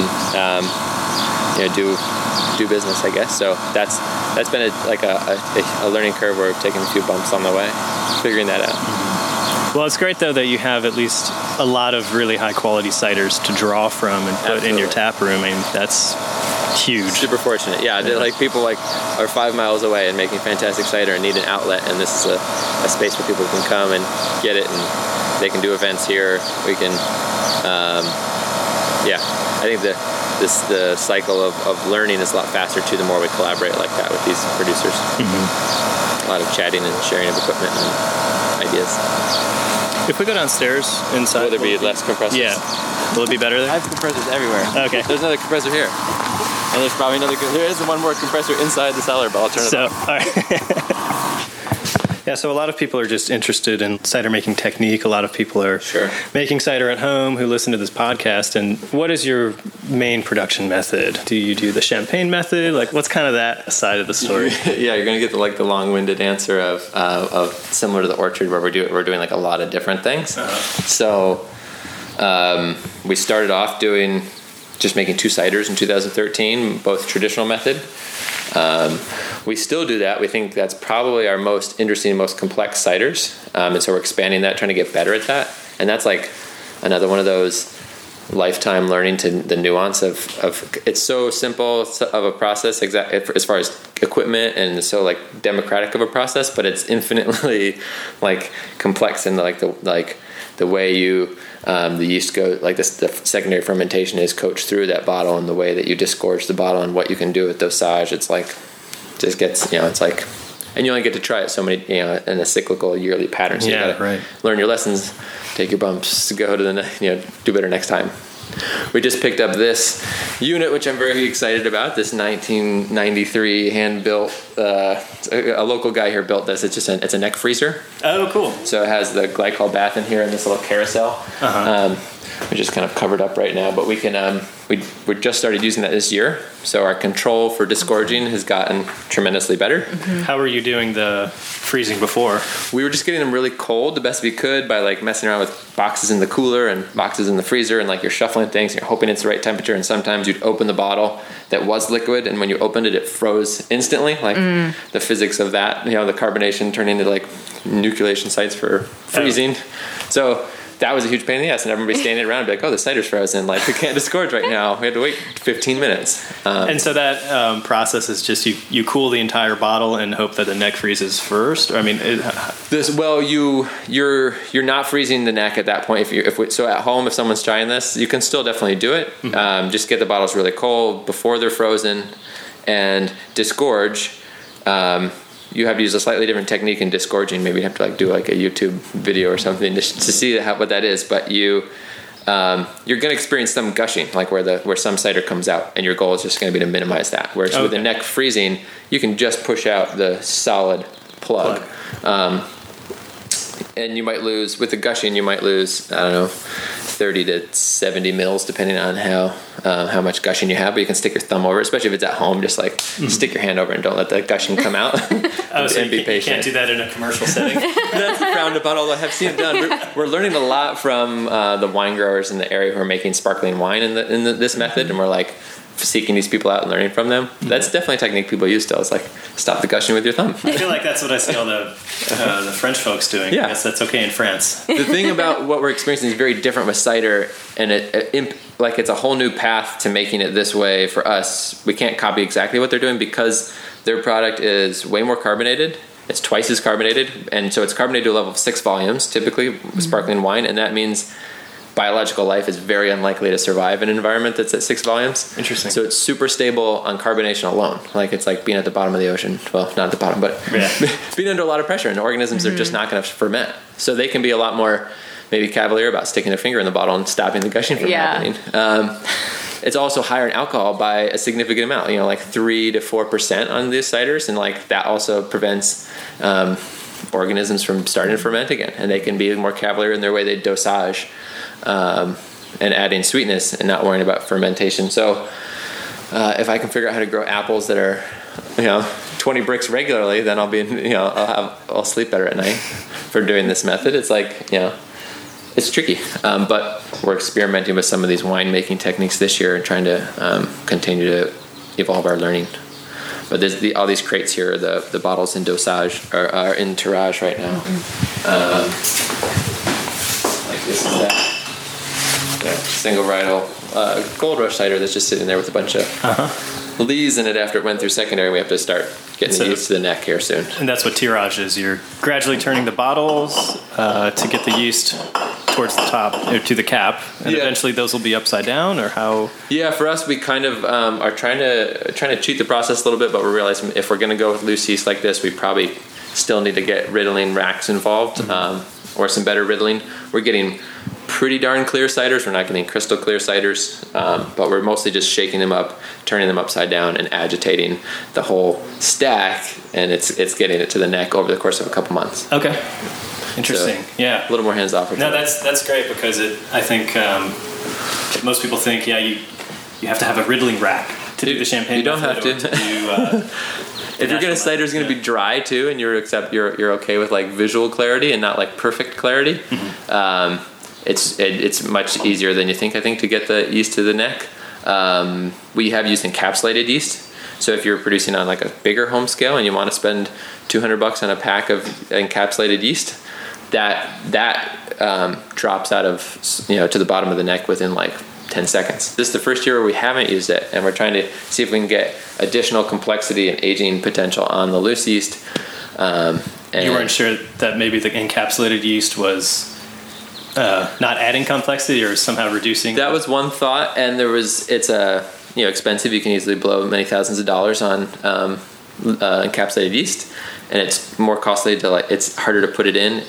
do business, I guess. So that's been a learning curve where we've taken a few bumps on the way, figuring that out. Well, it's great though that you have at least a lot of really high quality ciders to draw from and put in your tap room. I mean, that's huge. Super fortunate. Yeah, like people like are 5 miles away and making fantastic cider and need an outlet, and this is a space where people can come and get it, and they can do events here. We can, I think the cycle of learning is a lot faster too the more we collaborate like that with these producers. A lot of chatting and sharing of equipment and ideas. If we go downstairs inside, will there be less compressors? Yeah. Will it be better there? I have compressors everywhere. Okay. There's another compressor here. And there's probably there is one more compressor inside the cellar, but I'll turn it off. All right. Yeah, so a lot of people are just interested in cider making technique. A lot of people are Sure. making cider at home who listen to this podcast. And what is your main production method? Do you do the champagne method? Like, what's kind of that side of the story? Yeah, you're gonna get the long-winded answer of similar to the orchard where we're doing like a lot of different things. So we started off doing just making 2 ciders in 2013, both traditional method. We still do that. We think that's probably our most interesting, most complex ciders, and so we're expanding that, trying to get better at that. And that's like another one of those lifetime learning to the nuance of it's so simple of a process as far as equipment, and so like democratic of a process, but it's infinitely like complex in the way you the yeast go, like the secondary fermentation is coached through that bottle, and the way that you disgorge the bottle and what you can do with dosage. It's like just gets, it's like, and you only get to try it so many, in a cyclical yearly pattern. So you gotta learn your lessons, take your bumps, go to the do better next time. We just picked up this unit, which I'm very excited about. This 1993 hand-built, a local guy here built this. It's a neck freezer. Oh, cool. So it has the glycol bath in here and this little carousel. We're just kind of covered up right now, but we can. We just started using that this year, so our control for disgorging has gotten tremendously better. How were you doing the freezing before? We were just getting them really cold the best we could by like messing around with boxes in the cooler and boxes in the freezer, and like you're shuffling things and you're hoping it's the right temperature, and sometimes you'd open the bottle that was liquid, and when you opened it, it froze instantly. Like the physics of that, the carbonation turned into like nucleation sites for freezing. So that was a huge pain in the ass, and everybody standing around and be like, oh, the cider's frozen. Like, we can't disgorge right now. We had to wait 15 minutes. And so that process is just you cool the entire bottle and hope that the neck freezes first? Or, I mean... You're not freezing the neck at that point. So at home, if someone's trying this, you can still definitely do it. Just get the bottles really cold before they're frozen and disgorge. You have to use a slightly different technique in disgorging. Maybe you have to like do like a YouTube video or something to see what that is. But you're going to experience some gushing, like where some cider comes out, and your goal is just going to be to minimize that. Whereas with the neck freezing, you can just push out the solid plug. And you might lose, with the gushing, I don't know, 30 to 70 mils, depending on how much gushing you have. But you can stick your thumb over it, especially if it's at home. Just like stick your hand over and don't let the gushing come out. So and be patient. You can't do that in a commercial setting. That's frowned upon, although I have seen it done. We're learning a lot from the wine growers in the area who are making sparkling wine in this method, and we're like seeking these people out and learning from them. That's definitely a technique people use still. It's like, stop the gushing with your thumb. I feel like that's what I see all the French folks doing. Yeah. I guess that's okay in France. The thing about what we're experiencing is very different with cider, and it's a whole new path to making it this way for us. We can't copy exactly what they're doing because their product is way more carbonated. It's twice as carbonated, and so it's carbonated to a level of 6 volumes, typically with sparkling wine, and that means biological life is very unlikely to survive in an environment that's at 6 volumes. Interesting. So it's super stable on carbonation alone. Like, it's like being at the bottom of the ocean. Well, not at the bottom, but being under a lot of pressure, and organisms are just not going to ferment. So they can be a lot more maybe cavalier about sticking their finger in the bottle and stopping the gushing from happening. It's also higher in alcohol by a significant amount, like 3 to 4% on these ciders, and like that also prevents organisms from starting to ferment again, and they can be more cavalier in their way they dosage. And adding sweetness and not worrying about fermentation. So if I can figure out how to grow apples that are 20 bricks regularly, then I'll be I'll sleep better at night for doing this method. It's like it's tricky, but we're experimenting with some of these winemaking techniques this year and trying to continue to evolve our learning. But there's all these crates here. The bottles in dosage are in tirage right now. Like this is that. Single varietal Gold Rush cider that's just sitting there with a bunch of lees in it after it went through secondary. We have to start getting used to the neck here soon. And that's what tirage is. You're gradually turning the bottles to get the yeast towards the top, or to the cap, and eventually those will be upside down, or how? Yeah, for us, we kind of are trying to cheat the process a little bit, but we're realizing if we're going to go with loose yeast like this, we probably still need to get riddling racks involved, or some better riddling. We're getting pretty darn clear ciders. We're not getting crystal clear ciders, but we're mostly just shaking them up, turning them upside down, and agitating the whole stack, and it's getting it to the neck over the course of a couple months. Okay. Interesting. So, yeah. A little more hands off. No, that's great because I think most people think you have to have a riddling rack to do the champagne. You don't have to. If you're gonna cider is gonna be dry too, and you're okay with like visual clarity and not like perfect clarity, it's much easier than you think. I think to get the yeast to the neck. We have used encapsulated yeast. So if you're producing on like a bigger home scale and you want to spend $200 on a pack of encapsulated yeast, that drops out of to the bottom of the neck within like 10 seconds. This is the first year where we haven't used it, and we're trying to see if we can get additional complexity and aging potential on the loose yeast. And you weren't sure that maybe the encapsulated yeast was not adding complexity or somehow reducing? That was one thought, and it's expensive. You can easily blow many thousands of dollars on encapsulated yeast, and it's more costly it's harder to put it in.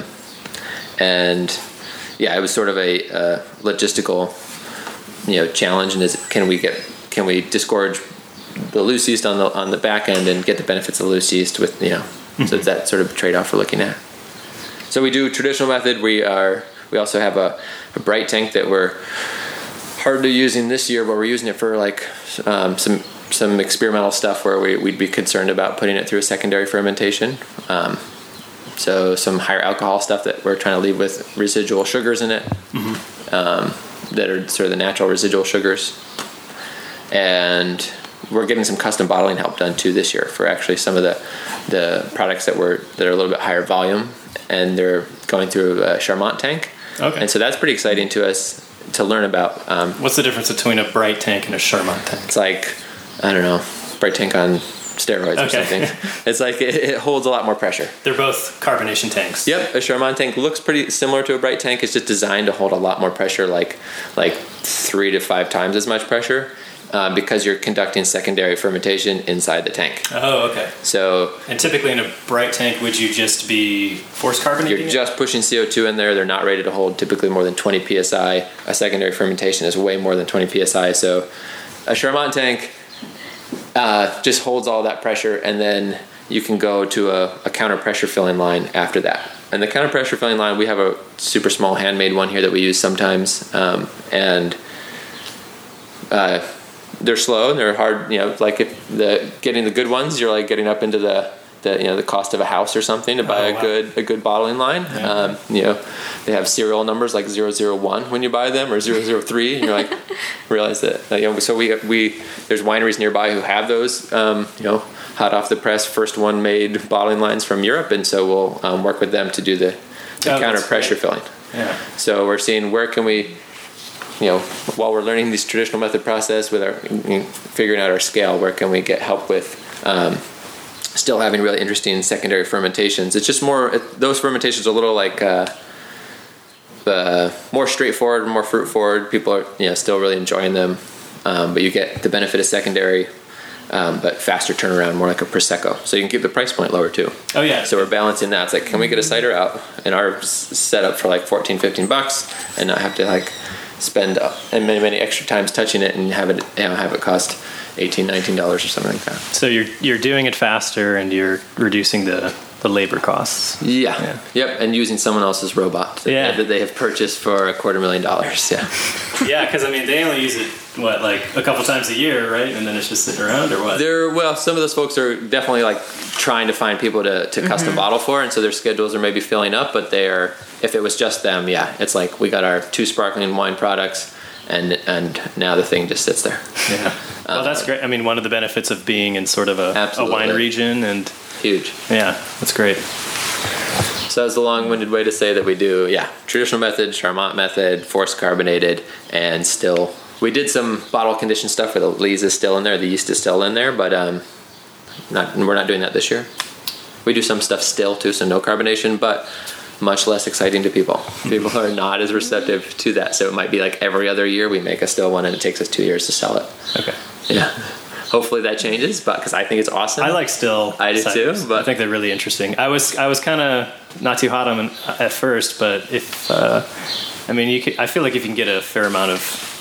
And yeah, it was sort of a logistical challenge, and can we disgorge the loose yeast on the back end and get the benefits of the loose yeast with so it's that sort of trade-off we're looking at. So we do traditional method. We also have a bright tank that we're hardly using this year, but we're using it for like some experimental stuff where we'd be concerned about putting it through a secondary fermentation. So some higher alcohol stuff that we're trying to leave with residual sugars in it. That are sort of the natural residual sugars. And we're getting some custom bottling help done too this year for actually some of the products that are a little bit higher volume, and they're going through a Charmant tank. Okay. And so that's pretty exciting to us to learn about. What's the difference between a bright tank and a Charmant tank? It's like, I don't know, bright tank on steroids or something. It's like it holds a lot more pressure. They're both carbonation tanks. Yep, a Charmant tank looks pretty similar to a bright tank. It's just designed to hold a lot more pressure, like 3 to 5 times as much pressure, because you're conducting secondary fermentation inside the tank. Oh, okay. So, and typically in a bright tank, would you just be force carbonating? You're just pushing CO2 in there. They're not rated to hold typically more than 20 psi. A secondary fermentation is way more than 20 psi. So, a Charmant tank just holds all that pressure, and then you can go to a counter pressure filling line after that. And the counter pressure filling line, we have a super small handmade one here that we use sometimes, and they're slow and they're hard. Like if getting the good ones, you're like getting up into the cost of a house or something to buy a good bottling line. Yeah. They have serial numbers like 001 when you buy them, or 003, and you're like realize that so we there's wineries nearby who have those hot off the press first one made bottling lines from Europe, and so we'll work with them to do the counter pressure filling. Yeah. So we're seeing where can we while we're learning this traditional method process with our figuring out our scale, where can we get help with still having really interesting secondary fermentations. It's just those fermentations are a little like more straightforward, more fruit forward. People are still really enjoying them, but you get the benefit of secondary, but faster turnaround, more like a prosecco. So you can keep the price point lower too. Oh yeah. So we're balancing that. It's like, can we get a cider out in our setup for like $14-15 and not have to like spend many extra times touching it and have it cost $18-19 or something like that. So you're doing it faster and you're reducing the labor costs. Yeah. Yep. And using someone else's robot that they have purchased for $250,000. Yeah. Yeah, because they only use it like a couple times a year, right? And then it's just sitting around, or what? Some of those folks are definitely like trying to find people to custom bottle for, and so their schedules are maybe filling up. But if it was just them, it's like we got our 2 sparkling wine products, and now the thing just sits there. Yeah. Well, that's great. One of the benefits of being in sort of a wine region and huge. Yeah, that's great. So that's a long-winded way to say that we do, traditional method, Charmant method, force carbonated, and still. We did some bottle conditioned stuff where the lees is still in there, the yeast is still in there, but we're not doing that this year. We do some stuff still too, so no carbonation, but much less exciting to people. People are not as receptive to that, so it might be like every other year we make a still one and it takes us 2 years to sell it. Okay. Yeah. Hopefully that changes, but because I think it's awesome. I like still. I do too, but I think they're really interesting. I was kind of not too hot on them at first, but if I mean, I feel like if you can get a fair amount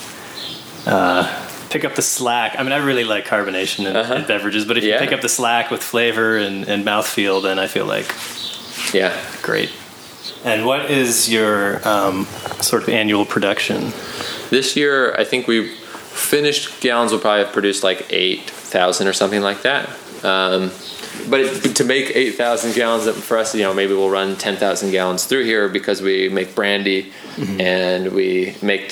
of pick up the slack. I mean, I really like carbonation in beverages, but if you pick up the slack with flavor and mouthfeel, then I feel like great. And what is your sort of annual production? This year, I think we finished gallons will probably have produced like 8,000 or something like that. But to make 8,000 gallons for us, maybe we'll run 10,000 gallons through here because we make brandy and we make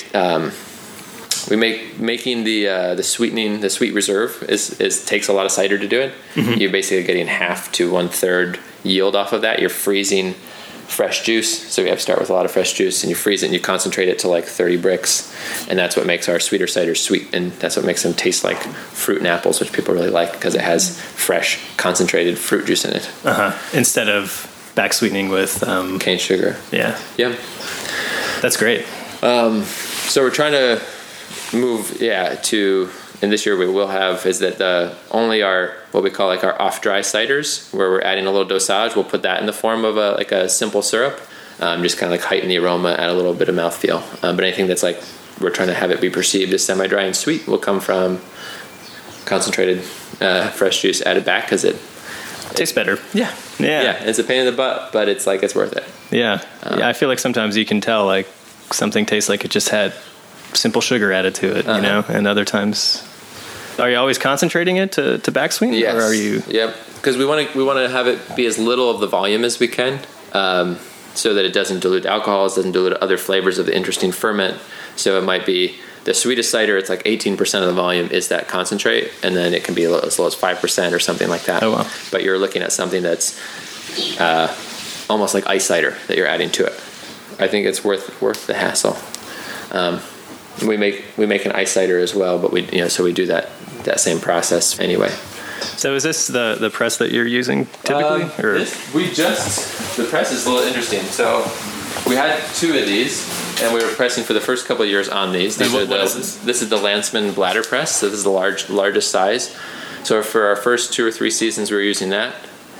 making the sweetening, the sweet reserve is takes a lot of cider to do it. You're basically getting half to 1/3 yield off of that. You're freezing fresh juice, so we have to start with a lot of fresh juice, and you freeze it and you concentrate it to like 30 bricks, and that's what makes our sweeter ciders sweet, and that's what makes them taste like fruit and apples, which people really like because it has fresh concentrated fruit juice in it. Instead of back sweetening with cane sugar. Yeah, that's great. So we're trying to move and this year we will have is that only our what we call like our off dry ciders, where we're adding a little dosage, we'll put that in the form of a simple syrup, just kind of like heighten the aroma, add a little bit of mouthfeel. But anything that's like we're trying to have it be perceived as semi-dry and sweet will come from concentrated fresh juice added back because it tastes better. Yeah, it's a pain in the butt, but it's like it's worth it. I feel like sometimes you can tell like something tastes like it just had simple sugar added to it, and other times. Are you always concentrating it to back sweeten? Yes. Or are you? Yep. Because we want to have it be as little of the volume as we can, so that it doesn't dilute alcohols, doesn't dilute other flavors of the interesting ferment. So it might be the sweetest cider. It's like 18% of the volume is that concentrate, and then it can be as low as 5% or something like that. Oh wow! But you're looking at something that's almost like ice cider that you're adding to it. I think it's worth the hassle. We make an ice cider as well, but we do that same process anyway. So is this the press that you're using typically? The press is a little interesting. So we had 2 of these, and we were pressing for the first couple of years on these. What is this? This is the Landsman bladder press. So this is the largest size. So for our first 2 or 3 seasons, we were using that.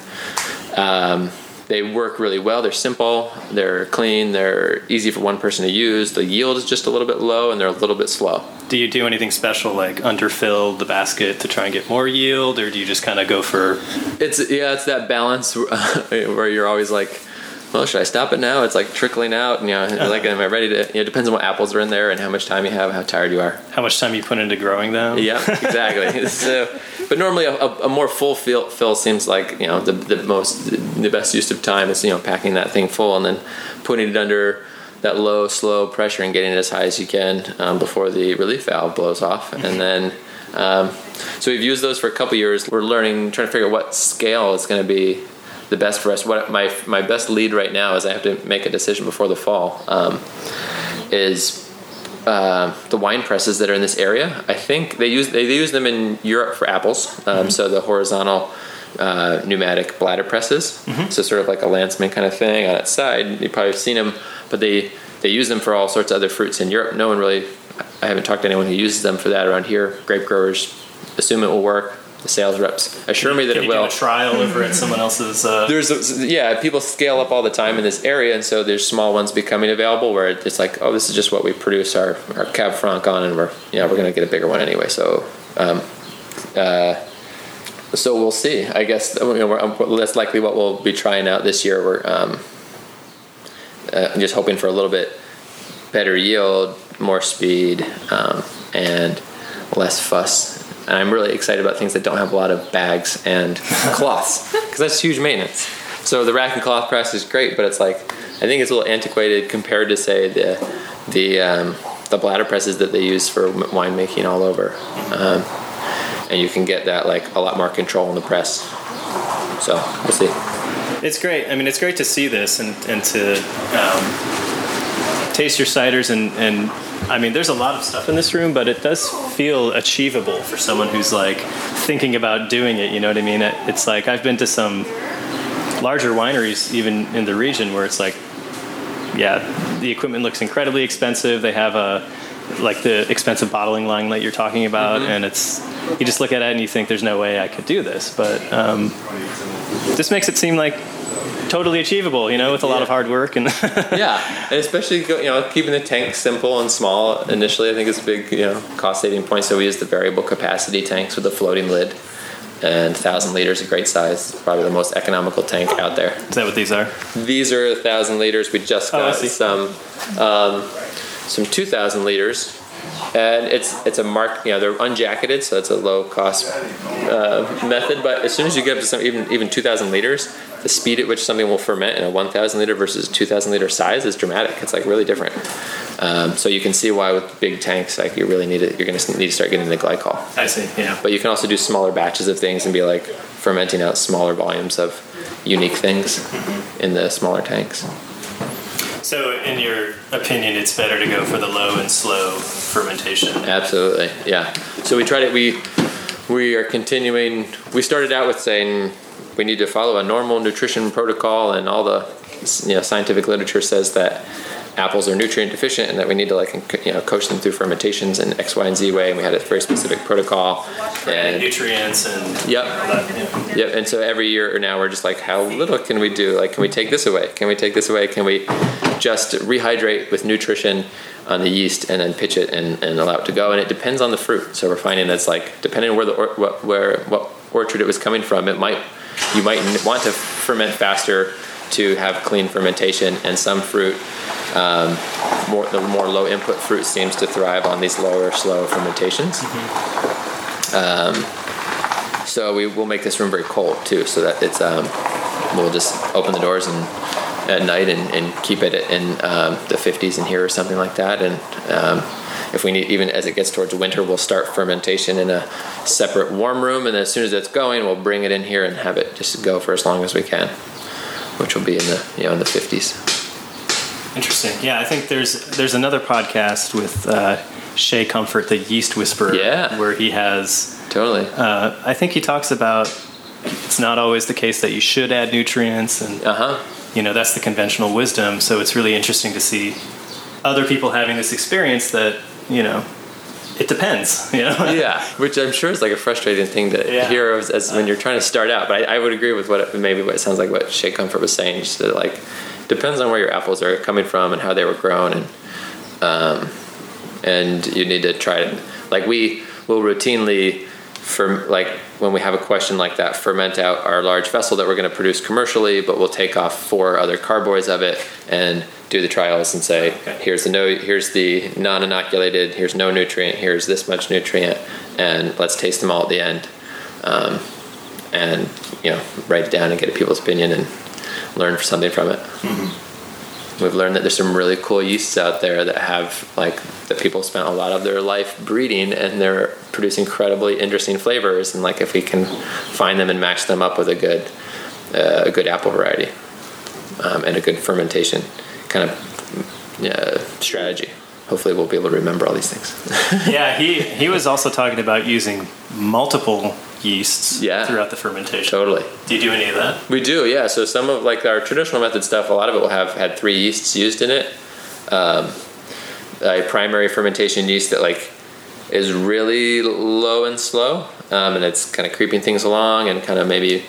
They work really well. They're simple. They're clean. They're easy for one person to use. The yield is just a little bit low, and they're a little bit slow. Do you do anything special, like underfill the basket to try and get more yield, or do you just kind of go for? It's that balance where you're always like, well, should I stop it now? It's like trickling out, and like, am I ready to? It depends on what apples are in there and how much time you have, how tired you are, how much time you put into growing them. Yeah, exactly. So, but normally a more full fill seems like the best use of time is packing that thing full and then putting it under that low, slow pressure and getting it as high as you can before the relief valve blows off, and then. So we've used those for a couple years. We're trying to figure out what scale is going to be the best for us. What my best lead right now is I have to make a decision before the fall. Is the wine presses that are in this area? I think they use them in Europe for apples. So the horizontal pneumatic bladder presses. So sort of like a Landsman kind of thing on its side. You've probably seen them, but they use them for all sorts of other fruits in Europe. No one really. I haven't talked to anyone who uses them for that around here. Grape growers assume it will work. The sales reps assure me that it will. Can you do a trial over at someone else's? People scale up all the time in this area, and so there's small ones becoming available where it's like, oh, this is just what we produce our Cab Franc on, and we're going to get a bigger one anyway. So, so we'll see. I guess that's likely what we'll be trying out this year. We're just hoping for a little bit better yield, more speed, and less fuss. And I'm really excited about things that don't have a lot of bags and cloths, because that's huge maintenance. So the rack and cloth press is great, but it's like, I think it's a little antiquated compared to, say, the bladder presses that they use for winemaking all over. And you can get that like a lot more control in the press. So we'll see. It's great. I mean, it's great to see this and to taste your ciders and I mean, there's a lot of stuff in this room, but it does feel achievable for someone who's like thinking about doing it. You know what I mean? It's like I've been to some larger wineries, even in the region, where it's like, the equipment looks incredibly expensive. They have the expensive bottling line that you're talking about, and you just look at it and you think there's no way I could do this. But this makes it seem like totally achievable, with a lot of hard work. And yeah, and especially keeping the tank simple and small initially, I think is a big cost saving point. So we use the variable capacity tanks with a floating lid, and 1,000 liters, a great size, probably the most economical tank out there. Is that what these are? These are 1,000 liters. We just got some 2,000 liters. And it's a mark, they're unjacketed, so it's a low cost method. But as soon as you get up to even 2,000 liters, the speed at which something will ferment in a 1,000 liter versus 2,000 liter size is dramatic. It's like really different. So you can see why with big tanks, like you're going to need to start getting the glycol. I see. Yeah. But you can also do smaller batches of things and be like fermenting out smaller volumes of unique things in the smaller tanks. So, in your opinion, it's better to go for the low and slow fermentation? Absolutely, yeah. So we are continuing. We started out with saying we need to follow a normal nutrition protocol, and all the scientific literature says that apples are nutrient deficient and that we need to coach them through fermentations in X, Y, and Z way. And we had a very specific protocol and nutrients and yep. And so every year now we're just like, how little can we do? Like, can we take this away? Can we take this away? Can we just rehydrate with nutrition on the yeast and then pitch it and allow it to go? And it depends on the fruit. So we're finding that's like depending on what orchard it was coming from, you might want to ferment faster to have clean fermentation, and some fruit, the more low input fruit seems to thrive on these lower slow fermentations. So we will make this room very cold too, so that it's we'll just open the doors at night and keep it in the 50s in here or something like that. And if we need, even as it gets towards winter, we'll start fermentation in a separate warm room, and then as soon as it's going, we'll bring it in here and have it just go for as long as we can, which will be in the in the 50s. Interesting. Yeah, I think there's another podcast with Shea Comfort, the Yeast Whisperer, where he has totally. I think he talks about it's not always the case that you should add nutrients, and that's the conventional wisdom. So it's really interesting to see other people having this experience that it depends. Yeah, which I'm sure is like a frustrating thing to hear as when you're trying to start out. But I would agree with what it sounds like what Shea Comfort was saying. Just that, like, depends on where your apples are coming from and how they were grown, and you need to try it. Like, we will routinely, when we have a question like that, ferment out our large vessel that we're going to produce commercially, but we'll take off 4 other carboys of it and do the trials and say, here's the non-inoculated, here's no nutrient, here's this much nutrient, and let's taste them all at the end, and write it down and get people's opinion and learn something from it. Mm-hmm. We've learned that there's some really cool yeasts out there that have that people spent a lot of their life breeding, and they're producing incredibly interesting flavors. And if we can find them and match them up with a good apple variety and a good fermentation kind of strategy, hopefully we'll be able to remember all these things. Yeah, he was also talking about using multiple yeasts throughout the fermentation. Totally. Do you do any of that? We do, yeah. So some of our traditional method stuff, a lot of it will have had 3 yeasts used in it. A primary fermentation yeast that is really low and slow, and it's kind of creeping things along and kind of maybe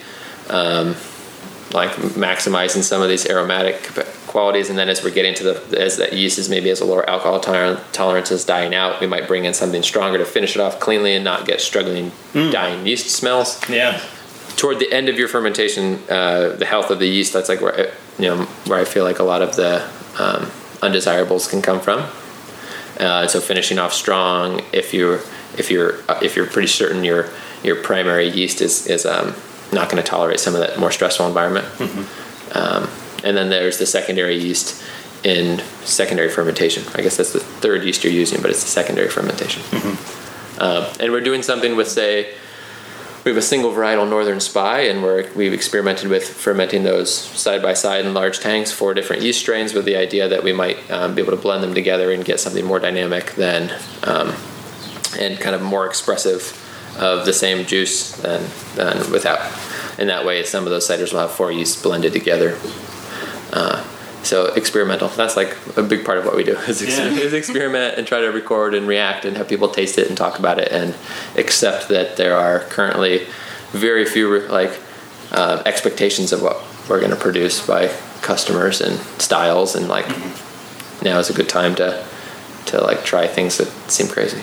maximizing some of these aromatic qualities. And then as we're getting as that yeast is maybe as a lower alcohol tolerance is dying out, we might bring in something stronger to finish it off cleanly and not get struggling dying yeast smells. Yeah. Toward the end of your fermentation, the health of the yeast, that's where I feel like a lot of the undesirables can come from. So finishing off strong, if you're pretty certain your primary yeast is not going to tolerate some of that more stressful environment. Mm-hmm. And then there's the secondary yeast in secondary fermentation. I guess that's the third yeast you're using, but it's the secondary fermentation. Mm-hmm. And we're doing something with, say, we have a single varietal Northern Spy, and we've experimented with fermenting those side by side in large tanks, 4 different yeast strains, with the idea that we might be able to blend them together and get something more dynamic and kind of more expressive of the same juice than without. In that way, some of those ciders will have 4 yeasts blended together. So experimental. That's a big part of what we do is experiment and try to record and react and have people taste it and talk about it and accept that there are currently very few expectations of what we're going to produce by customers and styles, and like now is a good time to like try things that seem crazy.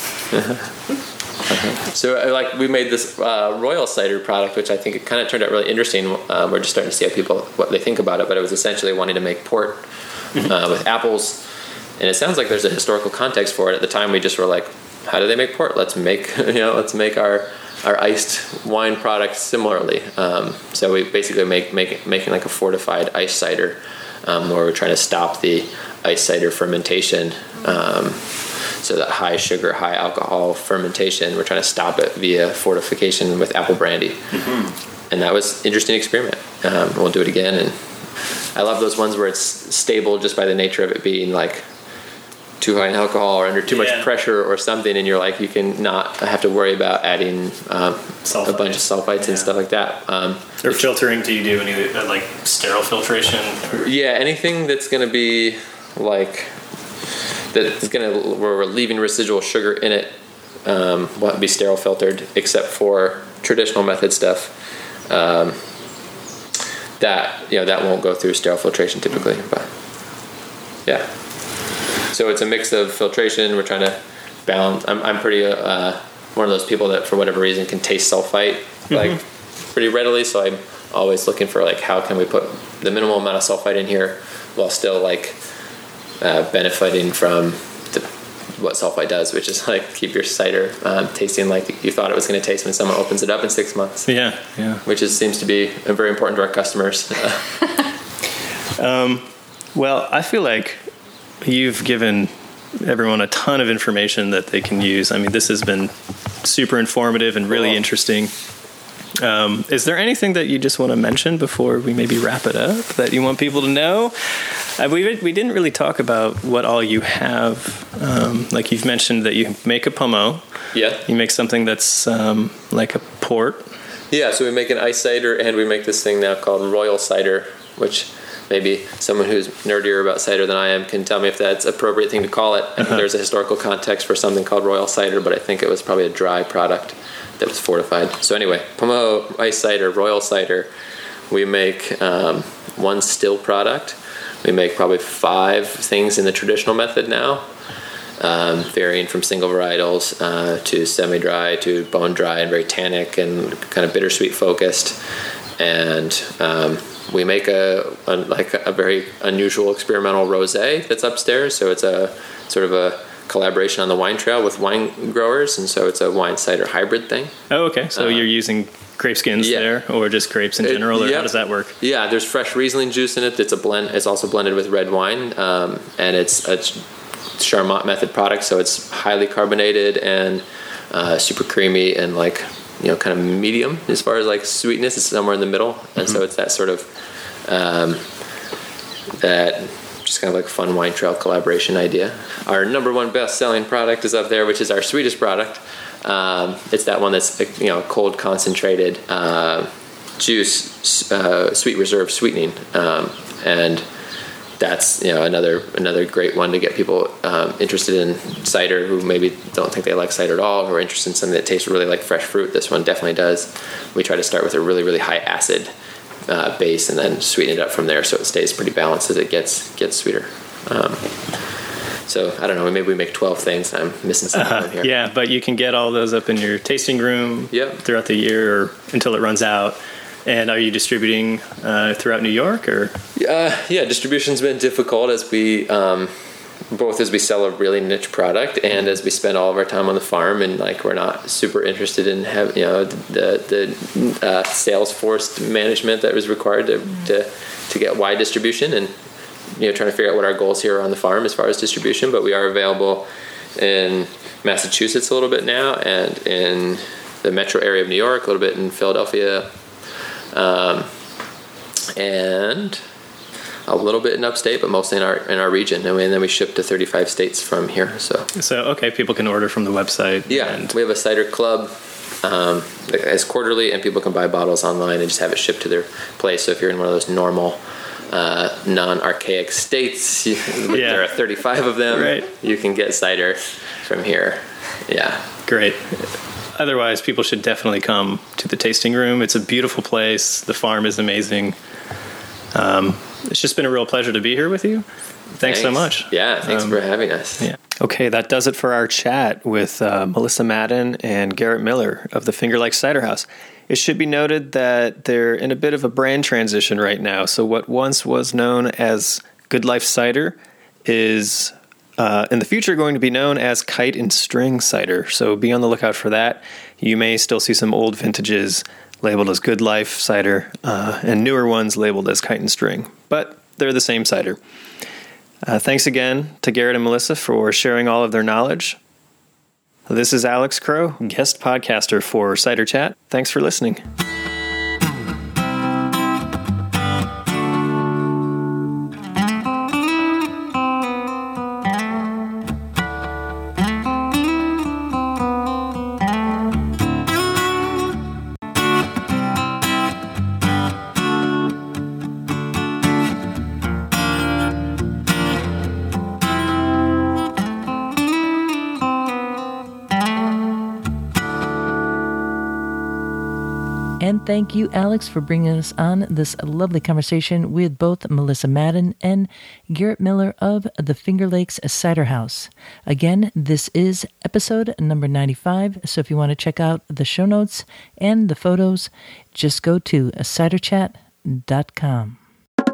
So like we made this Royal Cider product, which I think it kind of turned out really interesting. We're just starting to see how people, what they think about it, but it was essentially wanting to make port with apples, and it sounds like there's a historical context for it. At the time we just were like, how do they make port? Let's make our iced wine product similarly. So we basically making like a fortified iced cider, where we're trying to stop the iced cider fermentation. So that high sugar, high alcohol fermentation, we're trying to stop it via fortification with apple brandy. And that was an interesting experiment. We'll do it again. And I love those ones where it's stable just by the nature of it being like too high in alcohol or under too much pressure or something, and you're like, you can not have to worry about adding a bunch of sulfites and stuff like that. Or filtering, do you do any like sterile filtration? Yeah, anything that's going to be like, where we're leaving residual sugar in it, won't be sterile filtered, except for traditional method stuff. That won't go through sterile filtration typically, but yeah. So it's a mix of filtration. We're trying to balance. I'm pretty one of those people that for whatever reason can taste sulfite like pretty readily. So I'm always looking for like, how can we put the minimal amount of sulfite in here while still like benefiting from what sulfite does, which is like keep your cider tasting like you thought it was going to taste when someone opens it up in 6 months. Yeah. Which seems to be very important to our customers. Well, I feel like you've given everyone a ton of information that they can use. I mean, this has been super informative and really interesting. Is there anything that you just want to mention before we maybe wrap it up that you want people to know? We didn't really talk about what all you have. Like you've mentioned that you make a pommeau. Yeah. You make something that's like a port. Yeah, so we make an ice cider, and we make this thing now called Royal Cider, which maybe someone who's nerdier about cider than I am can tell me if that's an appropriate thing to call it. I think there's a historical context for something called Royal Cider, but I think it was probably a dry product that was fortified. So anyway, pommeau, ice cider, Royal Cider. We make one still product. We make probably 5 things in the traditional method now, varying from single varietals to semi-dry to bone-dry and very tannic and kind of bittersweet focused. And we make a very unusual experimental rosé that's upstairs. So it's a sort of a collaboration on the wine trail with wine growers, and so it's a wine cider hybrid thing. Oh, okay. So you're using grape skins there, or just grapes in general, or how does that work? Yeah, there's fresh Riesling juice in it. It's a blend. It's also blended with red wine, and it's a Charmat method product, so it's highly carbonated and super creamy and like, kind of medium as far as like sweetness. It's somewhere in the middle, and so it's that sort of that just kind of like fun wine trail collaboration idea. Our number one best-selling product is up there, which is our sweetest product. It's that one that's cold concentrated juice, sweet reserve sweetening, and that's another great one to get people interested in cider who maybe don't think they like cider at all, who are interested in something that tastes really like fresh fruit. This one definitely does. We try to start with a really, really high acid base and then sweeten it up from there so it stays pretty balanced as it gets sweeter. So I don't know, maybe we make 12 things and I'm missing something here. Yeah, but you can get all those up in your tasting room throughout the year or until it runs out. And are you distributing throughout New York, or? Yeah, distribution's been difficult as we both as we sell a really niche product and as we spend all of our time on the farm, and like we're not super interested in having the sales force management that was required to get wide distribution, and trying to figure out what our goals here are on the farm as far as distribution. But we are available in Massachusetts a little bit now, and in the metro area of New York, a little bit in Philadelphia. And a little bit in upstate, but mostly in our region, and then we ship to 35 states from here. So okay, people can order from the website. Yeah, we have a cider club as quarterly, and people can buy bottles online and just have it shipped to their place. So if you're in one of those normal non-archaic states, there are 35 of them. Right. You can get cider from here. Yeah, great. otherwise, people should definitely come to the tasting room. It's a beautiful place. The farm is amazing. It's just been a real pleasure to be here with you. Thanks so much. Yeah, thanks for having us. Yeah. Okay, that does it for our chat with Melissa Madden and Garrett Miller of the Finger Lakes Cider House. It should be noted that they're in a bit of a brand transition right now. So what once was known as Good Life Cider is in the future going to be known as Kite and String Cider. So be on the lookout for that. You may still see some old vintages labeled as Good Life Cider and newer ones labeled as Kite and String. But they're the same cider. Thanks again to Garrett and Melissa for sharing all of their knowledge. This is Alex Crow, guest podcaster for Cider Chat. Thanks for listening. And thank you, Alex, for bringing us on this lovely conversation with both Melissa Madden and Garrett Miller of the Finger Lakes Cider House. Again, this is episode number 95, so if you want to check out the show notes and the photos, just go to ciderchat.com.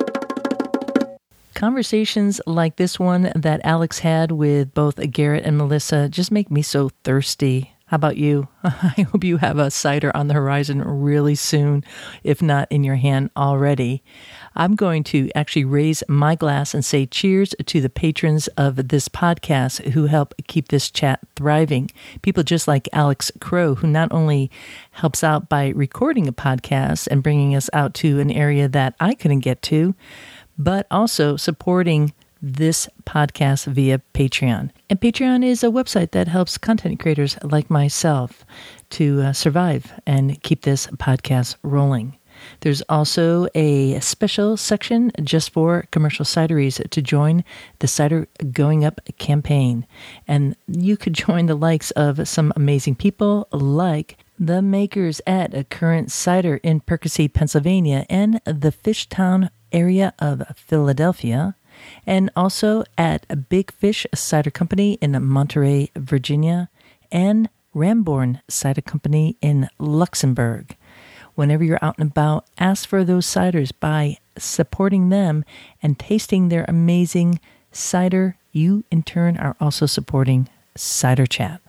Conversations like this one that Alex had with both Garrett and Melissa just make me so thirsty. How about you? I hope you have a cider on the horizon really soon, if not in your hand already. I'm going to actually raise my glass and say cheers to the patrons of this podcast who help keep this chat thriving. People just like Alex Crow, who not only helps out by recording a podcast and bringing us out to an area that I couldn't get to, but also supporting this podcast via Patreon. And Patreon is a website that helps content creators like myself to survive and keep this podcast rolling. There's also a special section just for commercial cideries to join the Cider Going Up campaign. And you could join the likes of some amazing people like the makers at Current Cider in Percy, Pennsylvania, and the Fishtown area of Philadelphia, and also at Big Fish Cider Company in Monterey, Virginia, and Ramborn Cider Company in Luxembourg. Whenever you're out and about, ask for those ciders by supporting them and tasting their amazing cider. You, in turn, are also supporting Cider Chat.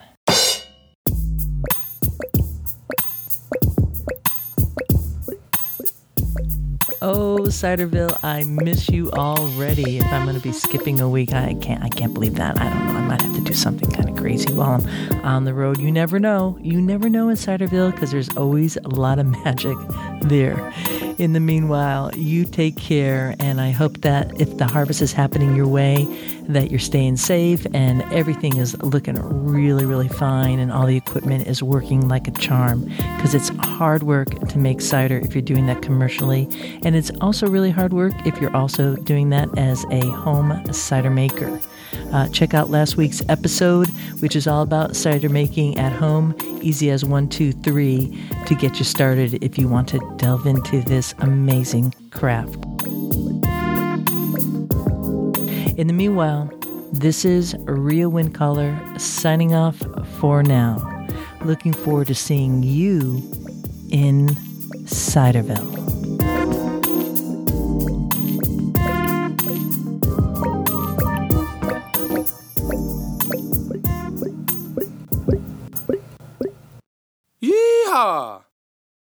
Oh, Ciderville, I miss you already. If I'm going to be skipping a week, I can't believe that. I don't know. I might have to do something kind of crazy while I'm on the road. You never know. You never know in Ciderville because there's always a lot of magic there. In the meanwhile, you take care, and I hope that if the harvest is happening your way, that you're staying safe and everything is looking really, really fine and all the equipment is working like a charm, because it's hard work to make cider if you're doing that commercially, and it's also really hard work if you're also doing that as a home cider maker. Check out last week's episode, which is all about cider making at home, easy as 1, 2, 3, to get you started if you want to delve into this amazing craft. In the meanwhile, this is Ria Windcaller signing off for now. Looking forward to seeing you in Ciderville. Yeehaw!